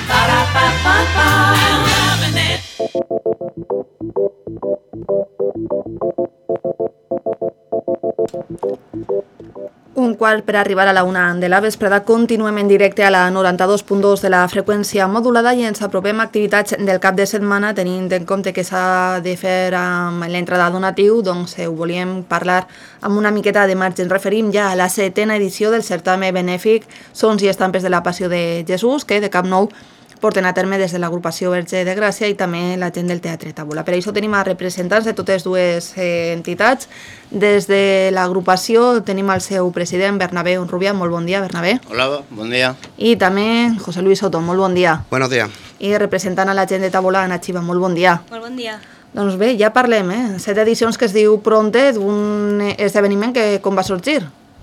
Speaker 1: Un quart per arribar a la una de la vesprada, continuem en directe a la noranta-dos punt dos de la freqüència modulada i ens apropem a activitats del cap de setmana, tenint en compte que s'ha de fer amb l'entrada donatiu, doncs ho volíem parlar amb una miqueta de marge. Ens referim ja a la setena edició del certame benèfic Sons i Estampes de la Passió de Jesús, que de Cap Nou porten a terme des de l'agrupació Verge de Gràcia i també la gent del Teatre Tàbula. Per això tenim a representants de totes dues eh, entitats. Des de l'agrupació tenim el seu president, Bernabé Onrubia. Molt bon dia, Bernabé.
Speaker 16: Hola, bon dia.
Speaker 1: I també José Luis Soto. Molt bon dia.
Speaker 16: Buenos días.
Speaker 1: I representant a la gent de Tàbula, Ana Chiva. Molt bon dia.
Speaker 17: Molt bon dia.
Speaker 1: Doncs bé, ja parlem, eh? Set edicions que es diu Pronte, d'un esdeveniment que com va sorgir?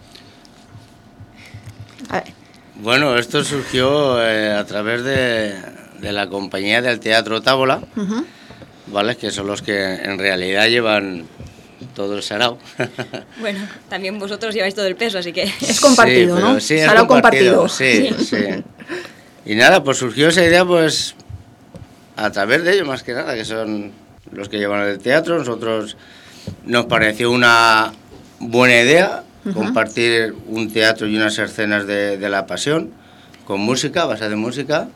Speaker 1: A veure.
Speaker 16: Bueno, esto surgió eh, a través de, de la compañía del Teatro Tàbula, uh-huh. ¿vale? Que son los que en realidad llevan todo el sarao.
Speaker 17: Bueno, también vosotros lleváis todo el peso, así que...
Speaker 1: Es compartido,
Speaker 16: sí,
Speaker 1: ¿no?
Speaker 16: Sí,
Speaker 1: sarao
Speaker 16: es compartido,
Speaker 1: compartido.
Speaker 16: Sí, sí, sí. Y nada, pues surgió esa idea pues a través de ellos más que nada, que son los que llevan el teatro. Nosotros nos pareció una buena idea uh-huh. compartir un teatro y unas escenas de, de la pasión con música, basada en música.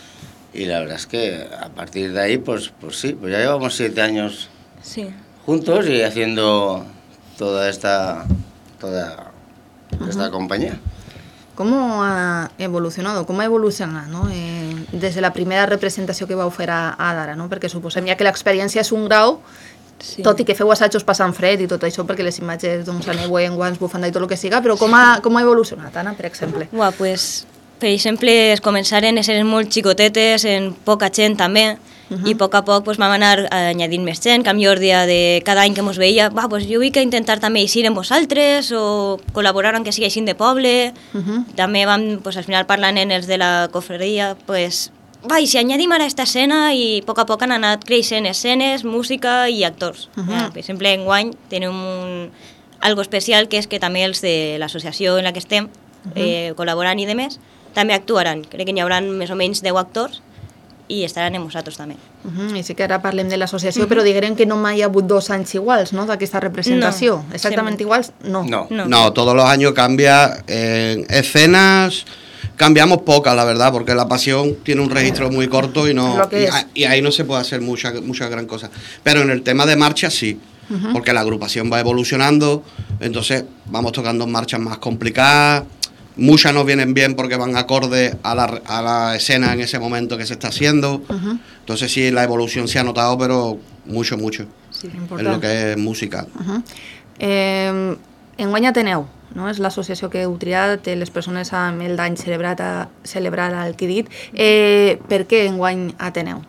Speaker 16: Y la verdad es que a partir de ahí, pues, pues sí, pues ya llevamos siete años
Speaker 17: sí.
Speaker 16: juntos y haciendo toda esta, toda esta uh-huh. compañía.
Speaker 1: ¿Cómo ha evolucionado? ¿Cómo ha evolucionat, no? Eh, des de la primera representació que vau fer a, a Dara, no? Perquè suposem ja que l'experiència és un grau, sí. tot i que feu assajos passant fred i tot això, perquè les imatges doncs, aneu en guants, bufanda i tot el que siga, però com ha, com ha evolucionat, Anna, per exemple?
Speaker 17: Uah, pues, per exemple, es començaren a ser molt xicotetes, en poca gent també, Uh-huh. i a poc a poc pues, vam anar añadint més gent, que millor dia de cada any que mos veia, va, pues, jo vull que intentar també eixir amb vosaltres o col·laborar en que sigui així de poble. Uh-huh. També vam, pues, al final parlant en els de la cofreria, pues, va, i si añadim ara esta escena i a poc a poc han anat creixent escenes, música i actors. Uh-huh. eh, per exemple, enguany tenim un, algo especial que és que també els de l'associació en la que estem uh-huh. eh, col·laborant i demés, també actuaran. Crec que n'hi haurà més o menys deu actors i estaran amb nosaltres també.
Speaker 1: Uh-huh, I sí que ara parlem de l'associació, uh-huh. però diguem que no mai ha hagut dos anys iguals, ¿no?, d'aquesta representació. No, exactament sí. iguals, no.
Speaker 14: No. no. no, todos los años cambia en escenas, cambiamos pocas, la verdad, porque La Pasión tiene un registro muy corto y no y, y ahí no se puede hacer mucha, mucha gran cosa. Pero en el tema de marcha sí, uh-huh. porque la agrupación va evolucionando, entonces vamos tocando marchas más complicadas. Muchas nos vienen bien porque van acorde a la, a la escena en ese momento que se está haciendo. Uh-huh. Entonces sí, la evolución se ha notado, pero mucho, mucho. Sí, en lo que es música.
Speaker 1: Uh-huh. eh, enguany Ateneu, no? És l'associació que heu triat, té les persones amb el dany celebrat, a, celebrat al Quidit. Eh, per què enguany Ateneu?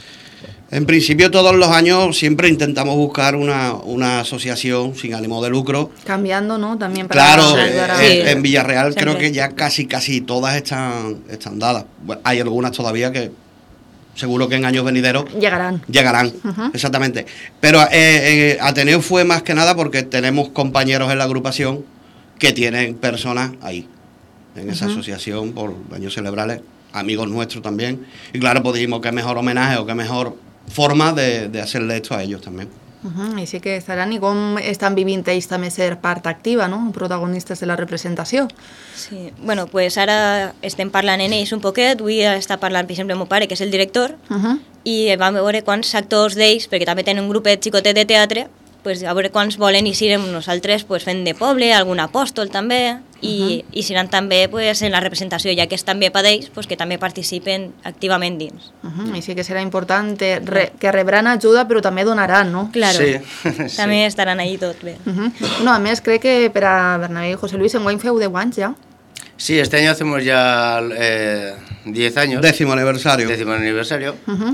Speaker 14: En principio todos los años siempre intentamos buscar una, una asociación sin ánimo de lucro.
Speaker 1: Cambiando, ¿no? También para
Speaker 14: claro, a... en, en Villarreal siempre. Creo que ya casi casi todas están, están dadas. Bueno, hay algunas todavía que seguro que en años venideros
Speaker 1: llegarán.
Speaker 14: Llegarán, uh-huh. exactamente. Pero eh, eh, Ateneo fue más que nada porque tenemos compañeros en la agrupación que tienen personas ahí, en esa uh-huh. asociación por años celebrales, amigos nuestros también. Y claro, pues dijimos qué mejor homenaje o qué mejor forma de, de hacerle esto a ellos también.
Speaker 1: Uh-huh. I sí que estaran, i com estan vivint ells també ser part activa, no?, protagonistes de la representació.
Speaker 17: Sí, bueno, pues ara estem parlant en ells un poquet, avui està parlant, per exemple, el meu pare, que és el director, uh-huh. i vam veure quants actors d'ells, perquè també tenen un grupet xicotet de teatre, pues, a veure quants volen eixir amb nosaltres pues, fent de poble, algun apòstol també, i, uh-huh. i seran també pues, en la representació, ja que és també per ells, pues, que també participen activament dins.
Speaker 1: Uh-huh. I sí que serà important re, que rebran ajuda, però també donaran, no?
Speaker 17: Claro,
Speaker 16: sí.
Speaker 17: també
Speaker 16: sí.
Speaker 17: estaran allí tot bé.
Speaker 1: Uh-huh. No, a més, crec que per a Bernabé i José Luis enguany feu deu anys ja.
Speaker 16: Sí, este año hacemos ya eh, diez años.
Speaker 14: Décimo aniversario.
Speaker 16: Décimo aniversario.
Speaker 1: Uh-huh.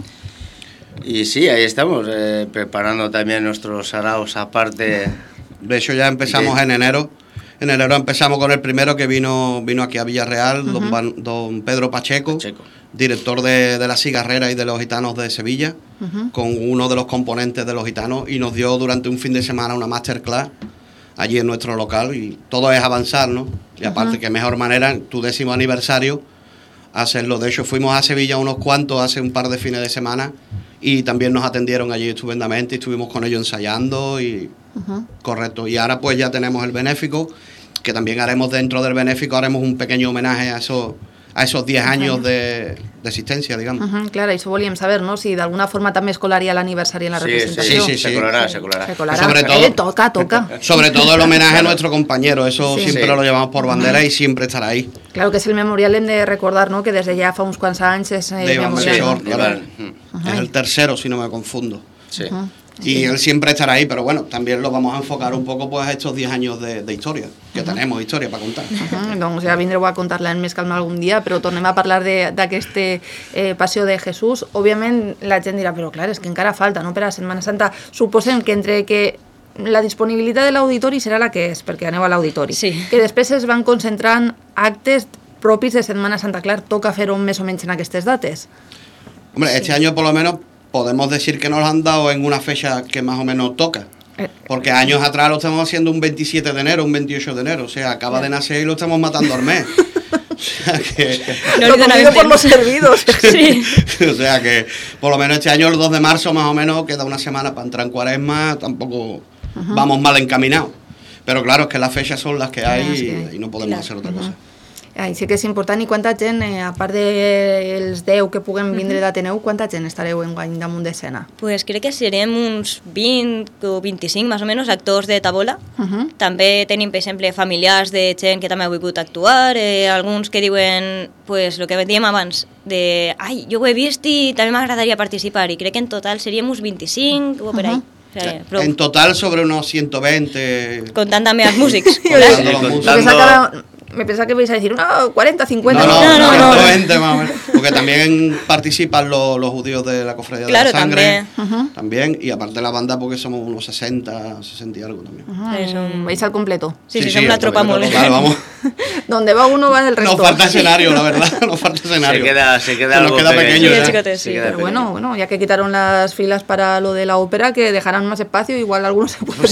Speaker 16: Y sí, ahí estamos, eh, preparando también nuestros saraos aparte.
Speaker 14: De hecho, ya empezamos de... en enero. En enero empezamos con el primero que vino vino aquí a Villarreal, uh-huh. don, Van, don Pedro Pacheco,
Speaker 16: Pacheco.
Speaker 14: director de, de La Cigarrera y de los Gitanos de Sevilla, uh-huh. con uno de los componentes de los Gitanos, y nos dio durante un fin de semana una masterclass allí en nuestro local, y todo es avanzar, ¿no? Y aparte, uh-huh. qué mejor manera, tu décimo aniversario, hacerlo. De hecho, fuimos a Sevilla unos cuantos hace un par de fines de semana, y también nos atendieron allí estupendamente y estuvimos con ellos ensayando y uh-huh. correcto. Y ahora pues ya tenemos el benéfico, que también haremos dentro del benéfico, haremos un pequeño homenaje a esos a esos diez años de, de existencia, digamos.
Speaker 1: Uh-huh, clar, això volíem saber, no? Si d'alguna forma també es colaria l'aniversari en la
Speaker 16: sí,
Speaker 1: representació.
Speaker 16: Sí, sí, sí, se colará, se colará.
Speaker 1: Se colará.
Speaker 14: Sobre todo,
Speaker 1: eh, toca, toca.
Speaker 14: Sobre todo el homenaje a nuestro compañero, eso sí. siempre
Speaker 16: sí.
Speaker 14: lo llevamos por bandera uh-huh. y siempre estará ahí.
Speaker 1: Claro que és el memorial, hem de recordar, ¿no?, que des de ja fa uns quants anys és el
Speaker 14: de
Speaker 1: memorial.
Speaker 14: Melchor, claro. uh-huh. Es el tercero, si no me confundo.
Speaker 16: Sí.
Speaker 1: Uh-huh.
Speaker 14: Y sí. él siempre estará ahí, pero bueno, también lo vamos a enfocar un poco pues a estos diez años de, de historia, que uh-huh. tenemos historia para contar.
Speaker 1: Uh-huh. Doncs ja vindreu a contar-la en més calma algun dia, però tornem a parlar d'aquest eh, passió de Jesús. Òbviament la gent dirà, però clar, és que encara falta, no?, per a Setmana Santa. Suposem que entre que la disponibilitat de l'auditori serà la que és, perquè aneu a l'auditori,
Speaker 17: sí.
Speaker 1: que després es van concentrant actes propis de Setmana Santa. Clar, toca fer-ho més o menys en aquestes dates.
Speaker 14: Hombre, sí. este año por lo menos podemos decir que nos lo han dado en una fecha que más o menos toca. Porque años atrás lo estamos haciendo un veintisiete de enero, un veintiocho de enero. O sea, acaba de nacer y lo estamos matando al mes. O sea que...
Speaker 1: No lo comido por los servidos.
Speaker 14: Sí. O sea que por lo menos este año, el dos de marzo más o menos, queda una semana para entrar en Cuaresma, tampoco uh-huh. vamos mal encaminados. Pero claro, es que las fechas son las que hay ah, sí. y, y no podemos claro. hacer otra cosa. Uh-huh.
Speaker 1: Ai, sí que és important. I quanta gent, eh, a part dels deu que puguem vindre d'Ateneu, quanta gent estareu enguany damunt d'escena?
Speaker 17: Pues crec que serem uns vint o vint-i-cinc, més o menys, actors de tabola. Uh-huh. També tenim, per exemple, familiars de gent que també ha volgut actuar, eh, alguns que diuen, pues, el que dèiem abans, de, ai, jo ho he vist i també m'agradaria participar, i crec que en total seríem uns vint-i-cinc o per ahí. Uh-huh. O sea,
Speaker 14: pero... En total sobre unos ciento veinte.
Speaker 17: Contando también a los músicos.
Speaker 14: Contando los músicos.
Speaker 1: Me pensaba que vais a decir, no, cuarenta, cincuenta.
Speaker 14: No, no, no, no, no, no. veinte más o menos. Porque también participan los, los judíos de la Cofradía
Speaker 17: claro,
Speaker 14: de la Sangre.
Speaker 17: También. Uh-huh.
Speaker 14: También. Y aparte de la banda, porque somos unos sesenta, sesenta y algo también.
Speaker 1: Uh-huh. ¿Vais al completo?
Speaker 17: Sí, sí, sí, somos una tropa muy
Speaker 14: Claro, vamos.
Speaker 1: Donde va uno, va el resto.
Speaker 14: Nos falta escenario, la verdad. Nos falta escenario.
Speaker 16: Se queda, se queda,
Speaker 14: se nos queda pequeño.
Speaker 17: pequeño sí, chicote, sí.
Speaker 1: Pero bueno, bueno, ya que quitaron las filas para lo de la ópera, que dejarán más espacio, igual alguno se, puede,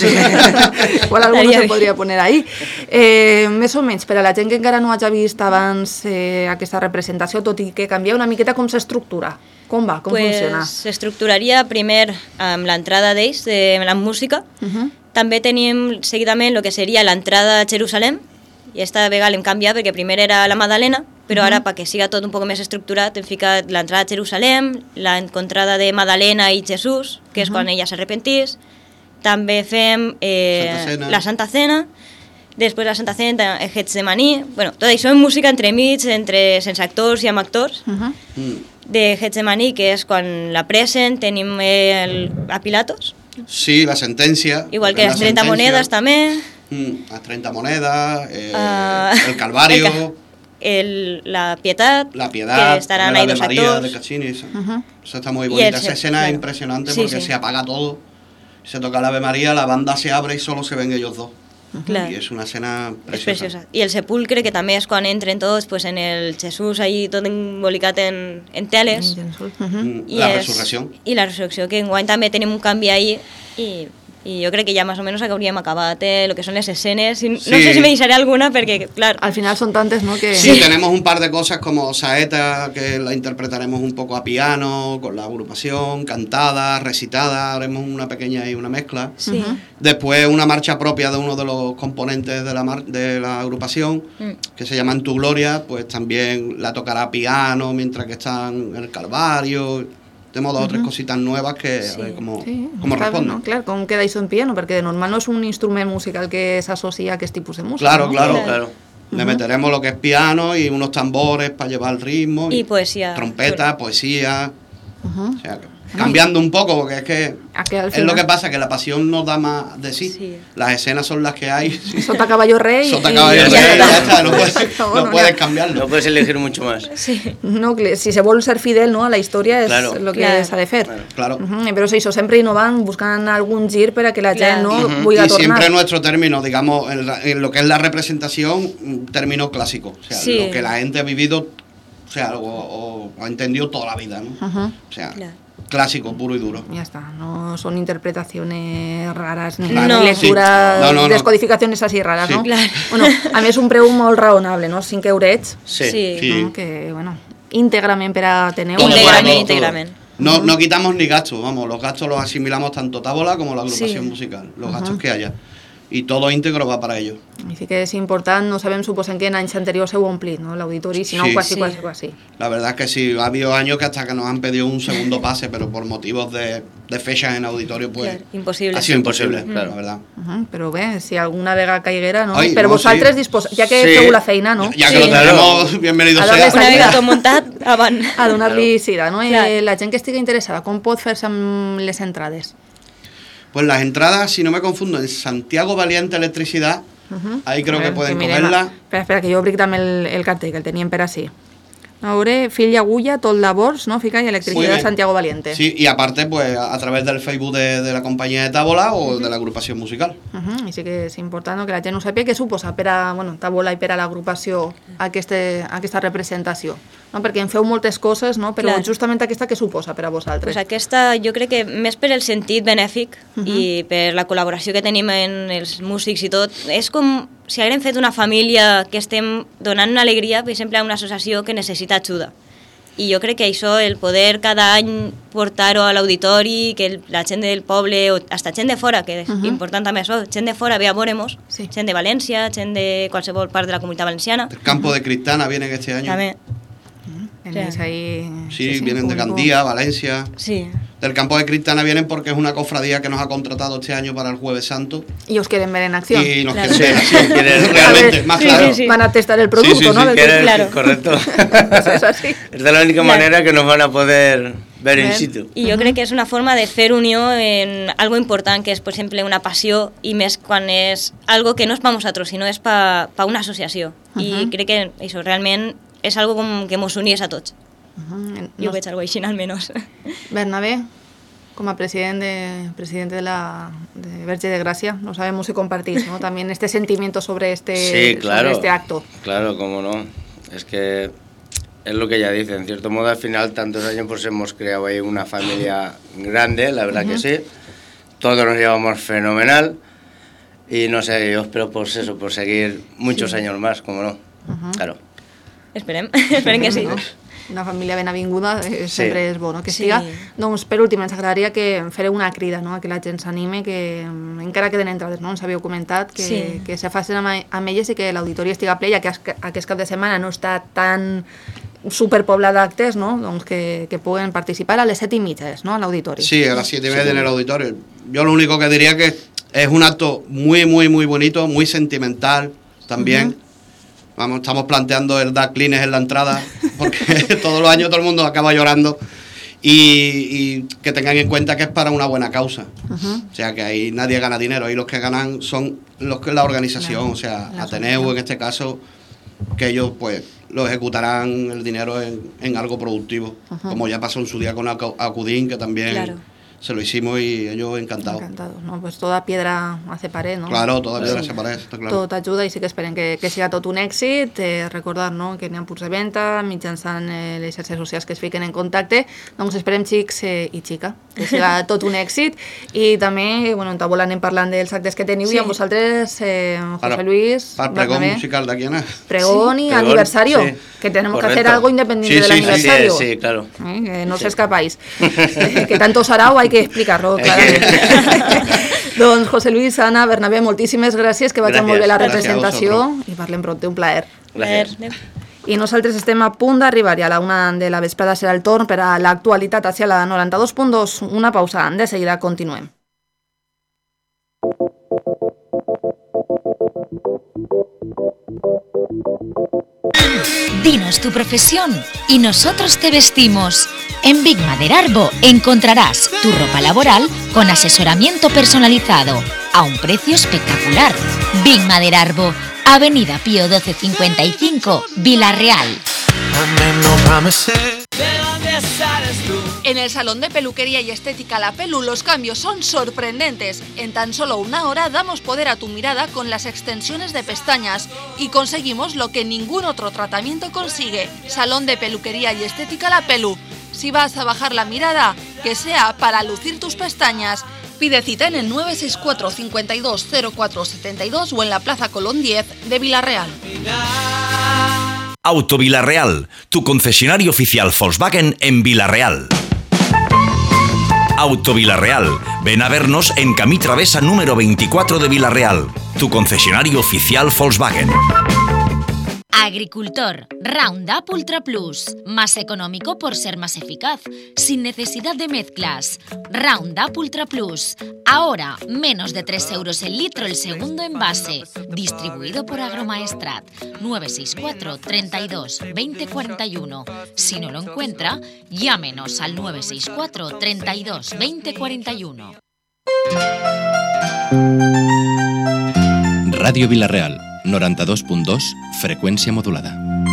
Speaker 1: igual alguno se podría poner ahí. Eh, més o menys, per a la gent que encara no hagi vist abans eh, aquesta representació, tot i que canvia una miqueta com s'estructura. Com va? Com
Speaker 17: pues,
Speaker 1: funciona?
Speaker 17: S'estructuraria primer amb l'entrada d'ells, de la música. Uh-huh. També tenim seguidament el que seria l'entrada a Jerusalem, i esta vegada l'hem canviat perquè primer era la Madalena, però uh-huh. ara perquè siga tot un poc més estructurat hem ficat l'entrada a Jerusalem, l'encontrada de Madalena i Jesús, que és uh-huh. quan ella s'arrepentís. També fem eh, Santa la Santa Cena, després la Santa Cena, el Getsemaní, bueno, tot això en música entremig, entre, sense actors i amb actors. Uh-huh. Mm. De Getsemaní, que és quan la presen, tenim el, a Pilatos.
Speaker 14: Sí, la sentència.
Speaker 17: Igual que les trenta monedes també.
Speaker 14: Mm, las treinta monedas, eh, uh, el Calvario,
Speaker 17: el, la Piedad,
Speaker 14: la Piedad,
Speaker 17: que estarán ahí dos
Speaker 14: de María,
Speaker 17: actores.
Speaker 14: de Caccini, eso. Uh-huh. Eso está muy bonita. Esa escena claro. es impresionante sí, porque sí. se apaga todo, se toca la Ave María, la banda se abre y solo se ven ellos dos.
Speaker 17: Claro.
Speaker 14: Y es una escena preciosa.
Speaker 17: Es preciosa. Y el sepulcre, que també és quan entren tots pues, en el Jesús ahí tot embolicat en, en teles.
Speaker 14: Uh-huh. I la és, resurrecció.
Speaker 17: I la resurrecció, que enguany també tenim un canvi ahí i... I jo crec que ja més o menys hauríem acabat eh, lo que son las escenas. No sí. sé si me deixaré alguna porque, claro...
Speaker 1: Al final son tantas, ¿no? Que...
Speaker 14: Sí, tenemos un par de cosas como Saeta, que la interpretaremos un poco a piano, con la agrupación, cantada, recitada, haremos una pequeña y una mezcla.
Speaker 17: Sí. Uh-huh.
Speaker 14: Después una marcha propia de uno de los componentes de la, mar- de la agrupación, mm. que se llama En tu Gloria, pues también la tocará a piano mientras que están en el Calvario... Tenemos dos o tres cositas nuevas que sí. a ver cómo, sí, cómo responden.
Speaker 1: No? Clar, com queda això en piano? Perquè de normal no és un instrument musical que s'associa a aquest tipus de música.
Speaker 14: Claro,
Speaker 1: ¿no?
Speaker 14: claro, claro. Uh-huh. Le meteremos lo que es piano y unos tambores para llevar el ritmo.
Speaker 17: Y, y poesía.
Speaker 14: Trompeta, poesía. Uh-huh. O sea, cambiando un poco, porque es que es lo que pasa, que la pasión nos da más de sí. sí. Las escenas son las que hay.
Speaker 1: Sota caballo rey.
Speaker 14: Sota caballo rey, ya, ya está, no puedes, no no, puedes cambiarlo.
Speaker 16: No puedes elegir mucho más.
Speaker 1: Sí. No, si se vol ser fidel, no, a la història és
Speaker 14: claro.
Speaker 1: el que s'ha de fer.
Speaker 14: Claro.
Speaker 1: Uh-huh. Però és això, sempre innovant, buscant algún gir per a que la gent no
Speaker 14: uh-huh.
Speaker 1: vulgui
Speaker 14: y
Speaker 1: tornar.
Speaker 14: Y siempre nuestro término, digamos, en, la, en lo que es la representación, un término clásico. O sea, sí. lo que la gente ha vivido, o sea, o, o ha entendido toda la vida, ¿no? Uh-huh. O sea... Claro. Clásico, puro y duro.
Speaker 1: Ya está, no son interpretaciones raras, ni
Speaker 17: no.
Speaker 1: lecturas,
Speaker 14: sí. no, no, no.
Speaker 1: descodificaciones así raras,
Speaker 14: sí.
Speaker 1: ¿no?
Speaker 17: Claro.
Speaker 1: Bueno, a mí es un preu molt raonable, no? cinc eurets,
Speaker 14: sí. Sí.
Speaker 1: ¿no? Que, bueno, íntegrament per a Ateneu.
Speaker 17: Íntegrament, íntegrament.
Speaker 14: No, no quitamos ni gastos, vamos, los gastos los asimilamos tanto Tábola como la agrupación sí. musical, los uh-huh. gastos que haya. Y todo íntegro va para ello.
Speaker 1: I sí que és important, no sabem, suposem que en anys anteriors s'heu omplit, ¿no? L'auditori, si no,
Speaker 14: sí.
Speaker 1: quasi,
Speaker 14: sí.
Speaker 1: quasi, quasi.
Speaker 14: La verdad es que sí, ha habido años que hasta que nos han pedido un segundo pase, pero por motivos de, de fechas en auditorio, pues
Speaker 17: claro, imposible.
Speaker 14: ha sido imposible,
Speaker 16: imposible
Speaker 14: claro, la verdad.
Speaker 1: Uh-huh, però bé, si alguna vegada caiguera, no?
Speaker 14: Ai,
Speaker 1: però
Speaker 14: no,
Speaker 1: vosaltres,
Speaker 14: sí.
Speaker 1: disposa... ja que
Speaker 14: sí.
Speaker 1: feu la feina, no?
Speaker 14: Ja que sí. lo tenemos, bienvenido
Speaker 1: sea.
Speaker 17: Una vegada tot muntat, avant.
Speaker 1: A donar-li sida, no?
Speaker 17: Clar.
Speaker 1: Eh, la gent que estigui interessada, com pot fer-se amb les entrades?
Speaker 14: Pues las entradas, si no me confundo, en Santiago Valiente Electricidad, uh-huh. ahí creo ver, que pueden que cogerla.
Speaker 1: Espera, espera, que jo obric també el, el cartell, que el teníem per així. A veure, Fil i Agulla, tot labors, ¿no? Fica, y Electricidad Santiago Valiente.
Speaker 14: Sí, y aparte, pues a, a través del Facebook de, de la compañía de Tábola o uh-huh. de la agrupación musical.
Speaker 1: Uh-huh. I sí que és important, no? Que la gent ho sàpiga, què suposa per a bueno, Tábola i per a l'agrupació aquesta, aquesta representació. No? Perquè en feu moltes coses, no? Però clar. Justament aquesta què suposa per a vosaltres?
Speaker 17: Pues aquesta, jo crec que més per el sentit benèfic uh-huh. i per la col·laboració que tenim en els músics i tot, és com si haguem fet una família que estem donant una alegria, per exemple, a una associació que necessita ajuda. I jo crec que això, el poder cada any portar-ho a l'auditori, que el, la gent del poble, o hasta gent de fora, que és uh -huh. important també això, gent de fora ve a veure-mos, sí. gent de València, gent de qualsevol part de la comunitat valenciana.
Speaker 14: El campo de Cristana vienen este año.
Speaker 17: També.
Speaker 1: Tenéis ahí...
Speaker 14: Sí, sí, sí, vienen de Gandía, Valencia.
Speaker 17: Sí.
Speaker 14: Del campo de Cristana vienen porque es una cofradía que nos ha contratado este año para el Jueves Santo.
Speaker 1: Y os quieren ver en acción.
Speaker 14: Y nos
Speaker 1: claro.
Speaker 14: quieren ver, sí, quieren realmente, ver, más
Speaker 1: sí,
Speaker 14: claro.
Speaker 1: Sí, sí. Van a testar el producto,
Speaker 16: sí, sí,
Speaker 1: ¿no?
Speaker 16: Sí, quieren,
Speaker 17: claro.
Speaker 16: Correcto.
Speaker 1: Es así.
Speaker 16: Es de la única claro. manera que nos van a poder ver en situ.
Speaker 17: I jo uh -huh. crec que és una forma de fer unió en algo important, que és, per exemple, una passió, i més quan és algo que no és per nosaltres, sinó és per, per una associació. Uh -huh. I crec que això realment és algo com que mos unís a tots. Uh-huh. Jo no... veig algo així, almenys.
Speaker 1: Bernabé, com a president de, presidente de la de Verge de Gracia, no sabemos si compartís, ¿no? También este sentimiento sobre este,
Speaker 16: sí, claro,
Speaker 1: sobre este acto.
Speaker 16: Claro, cómo no. Es que es lo que ella dice, en cierto modo al final tantos años pues hemos creado ahí una familia grande, la verdad uh-huh. que sí. Todos nos llevamos fenomenal y no sé, yo espero pues eso, por seguir muchos sí. años más, como no. Uh-huh. Claro.
Speaker 17: Esperem, esperem que sí.
Speaker 1: No? Una família ben avinguda, eh,
Speaker 16: sí.
Speaker 1: sempre és bo, no? Que
Speaker 17: sí.
Speaker 1: siga. Doncs, per últim, ens agradaria que fareu una crida, no? Que la gent s'anime, que encara queden entrades, no? Ens havíeu comentat, que,
Speaker 17: sí.
Speaker 1: que se facin amb, amb elles i que l'auditori estiga ple, ja que aquest cap de setmana no està tan superpoblat d'actes, no? Doncs que, que puguen participar a les set i mitges, ¿no? A l'auditori.
Speaker 14: Sí, a las siete y media sí. en el auditorio. Yo lo único que diría que es un acto muy, muy, muy bonito, muy sentimental también. Uh-huh. Vamos, estamos planteando el dar clines en la entrada, porque todos los años todo el mundo acaba llorando. Y, y que tengan en cuenta que es para una buena causa. Uh-huh. O sea, que ahí nadie gana dinero, ahí los que ganan son los que la organización, la, o sea, Ateneu en este caso, que ellos pues lo ejecutarán el dinero en, en algo productivo, uh-huh. como ya pasó en su día con Acudín, que también... Claro. Se lo hicimos y ellos encantados.
Speaker 1: Encantados, ¿no? Pues toda piedra hace pared, ¿no?
Speaker 14: Claro, toda piedra sí. hace pared, está claro.
Speaker 1: Tot ajuda i sí que esperem que, que siga tot un èxit. Eh, recordar, no?, que n'hi ha punts de venda mitjançant eh, les xarxes socials que es fiquen en contacte. Doncs esperem, xics eh, i xica, que siga tot un èxit. I també, bueno, en taula anem parlant dels actes que teniu sí. i amb vosaltres, eh, José
Speaker 14: para,
Speaker 1: Luis...
Speaker 14: Para pregón musical de aquí, ¿no?
Speaker 1: Pregón sí. y pregón, aniversario, sí. que tenemos Correcto. que hacer algo independiente
Speaker 16: sí,
Speaker 1: del
Speaker 16: sí,
Speaker 1: aniversario.
Speaker 16: Sí, sí, claro.
Speaker 1: Eh, que no
Speaker 16: sí.
Speaker 1: os escapáis. eh, que tanto sarau hay que explicarlo, claro. Doncs José Luis, Ana, Bernabé, moltíssimes gràcies, que vagi molt bé la representació i parlem pront, un plaer.
Speaker 16: Gràcies.
Speaker 1: I nosaltres estem a punt d'arribar i a la una de la vesprada serà el torn per a l'actualitat hacia la noranta-dos punt dos. Una pausa, de seguida continuem.
Speaker 2: Dinos tu profesión y nosotros te vestimos. En Big Maderarbo encontrarás tu ropa laboral con asesoramiento personalizado a un precio espectacular. Big Maderarbo, Avenida Pío doce cincuenta y cinco, Vila-real.
Speaker 3: En el salón de peluquería y estética La Pelu los cambios son sorprendentes. En tan solo una hora damos poder a tu mirada con las extensiones de pestañas y conseguimos lo que ningún otro tratamiento consigue. Salón de peluquería y estética La Pelu. Si vas a bajar la mirada, que sea para lucir tus pestañas. Pide cita en el nueve seis cuatro, cincuenta y dos, cero cuatro setenta y dos o en la Plaza Colón diez de Vila-real.
Speaker 18: Auto Vila-real, tu concesionario oficial Volkswagen en Vila-real. Auto Vila-real, ven a vernos en Camí Travesa número veinticuatro de Vila-real, tu concesionario oficial Volkswagen.
Speaker 2: Agricultor, Roundup Ultra Plus, más económico por ser más eficaz, sin necesidad de mezclas. Roundup Ultra Plus, ahora menos de tres euros el litro el segundo envase, distribuido por Agromaestrat, nueve seis cuatro, treinta y dos, veinte cuarenta y uno. Si no lo encuentra, llámenos al nueve seis cuatro, treinta y dos, veinte cuarenta y uno.
Speaker 19: Radio Vila-real, noranta-dos punt dos, freqüència modulada.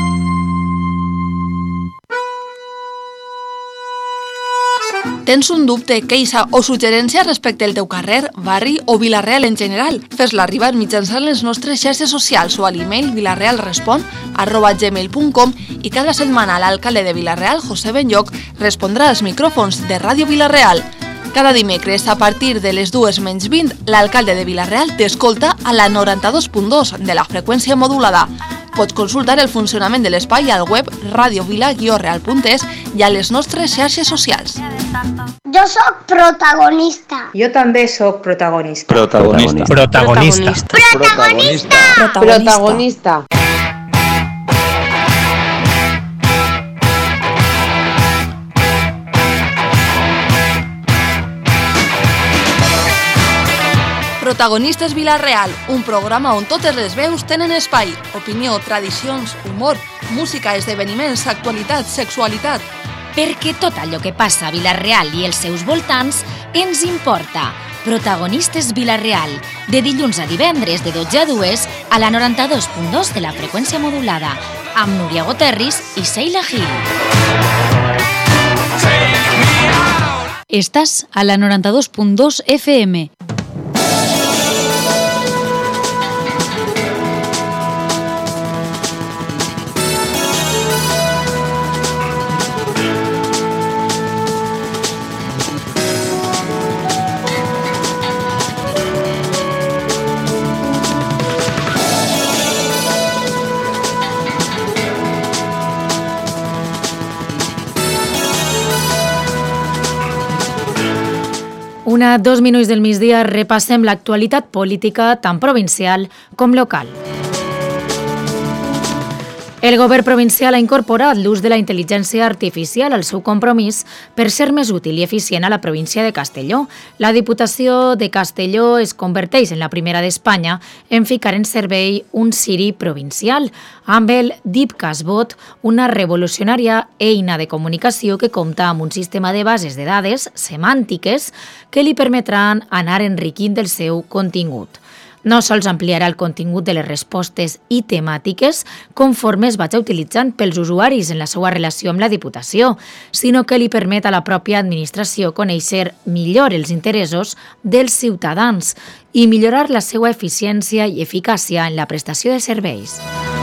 Speaker 3: Tens un dubte, queixa o suggerència respecte al teu carrer, barri o Vila-real en general? Fes-la arribar mitjançant les nostres xarxes socials o a l'email vilarealrespon arroba gmail punt com i cada setmana l'alcalde de Vila-real, José Benlloc, respondrà als micròfons de Ràdio Vila-real. Cada dimecres, a partir de les dues menys vint, l'alcalde de Vila-real t'escolta a la noranta-dos punt dos de la freqüència modulada. Pots consultar el funcionament de l'espai al web radiovila guió real punt es i a les nostres xarxes socials.
Speaker 20: Jo sóc protagonista.
Speaker 21: Jo també sóc protagonista.
Speaker 22: Protagonista.
Speaker 21: Protagonista.
Speaker 20: Protagonista.
Speaker 21: Protagonista.
Speaker 3: Protagonistes Vila-real, un programa on totes les veus tenen espai. Opinió, tradicions, humor, música, esdeveniments, actualitat, sexualitat.
Speaker 2: Perquè tot allò que passa a Vila-real i els seus voltants ens importa. Protagonistes Vila-real, de dilluns a divendres de dotze a dues a la noranta-dos punt dos de la freqüència modulada, amb Núria Goterris i Sheila Gil. Estàs a la noranta-dos punt dos F M. Una, dos minuts del migdia, repassem l'actualitat política tant provincial com local. El govern provincial ha incorporat l'ús de la intel·ligència artificial al seu compromís per ser més útil i eficient a la província de Castelló. La Diputació de Castelló es converteix en la primera d'Espanya en ficar en servei un Siri provincial, amb el DeepCastBot, una revolucionària eina de comunicació que compta amb un sistema de bases de dades semàntiques que li permetran anar enriquint el seu contingut. No sols ampliarà el contingut de les respostes i temàtiques conforme es vaig utilitzant pels usuaris en la seva relació amb la Diputació, sinó que li permet a la pròpia administració conèixer millor els interessos dels ciutadans i millorar la seva eficiència i eficàcia en la prestació de serveis.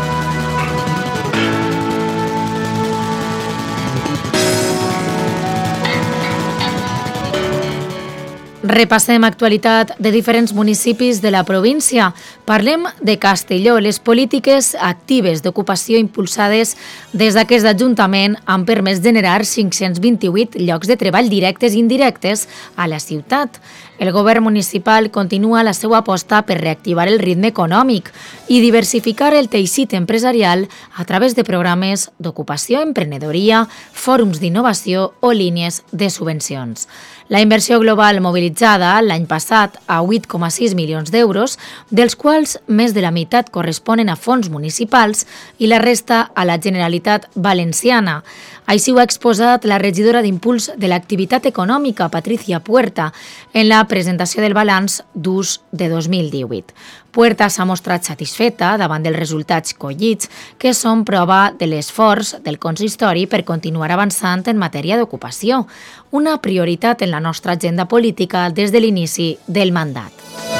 Speaker 2: Repassem actualitat de diferents municipis de la província. Parlem de Castelló. Les polítiques actives d'ocupació impulsades des d'aquest Ajuntament han permès generar cinc-cents vint-i-vuit llocs de treball directes i indirectes a la ciutat. El govern municipal continua la seva aposta per reactivar el ritme econòmic i diversificar el teixit empresarial a través de programes d'ocupació, emprenedoria, fòrums d'innovació o línies de subvencions. La inversió global mobilitzada l'any passat a vuit coma sis milions d'euros, dels quals més de la meitat corresponen a fons municipals i la resta a la Generalitat Valenciana. Així ho ha exposat la regidora d'Impuls de l'Activitat Econòmica, Patricia Puerta, en la presentació del balanç d'ús de dos mil divuit. Puerta s'ha mostrat satisfeta davant dels resultats collits, que són prova de l'esforç del consistori per continuar avançant en matèria d'ocupació, una prioritat en la nostra agenda política des de l'inici del mandat.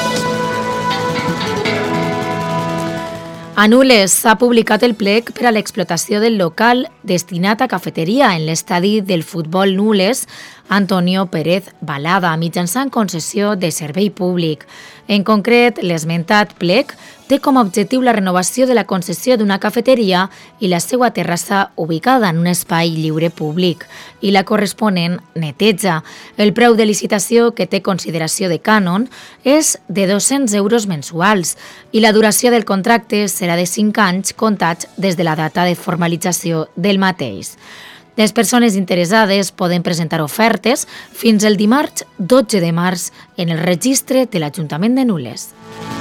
Speaker 2: A Nules s'ha publicat el plec per a l'explotació del local destinat a cafeteria en l'estadi del futbol Nules Antonio Pérez Balada, mitjançant concessió de servei públic. En concret, l'esmentat plec té com a objectiu la renovació de la concessió d'una cafeteria i la seva terrassa ubicada en un espai lliure públic i la corresponent neteja. El preu de licitació, que té consideració de cànon, és de dos-cents euros mensuals i la duració del contracte serà de cinc anys comptats des de la data de formalització del mateix. Les persones interessades poden presentar ofertes fins el dimarts dotze de març en el registre de l'Ajuntament de Nules.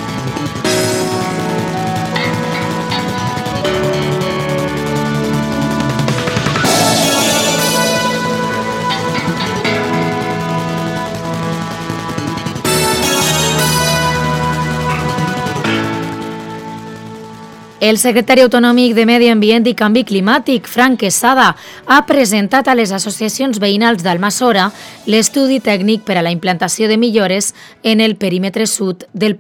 Speaker 2: El secretari autonòmic de Medi Ambient i Canvi Climàtic, Frank Quesada, ha presentat a les associacions veïnals d'Almassora l'estudi tècnic per a la implantació de millores en el perímetre sud del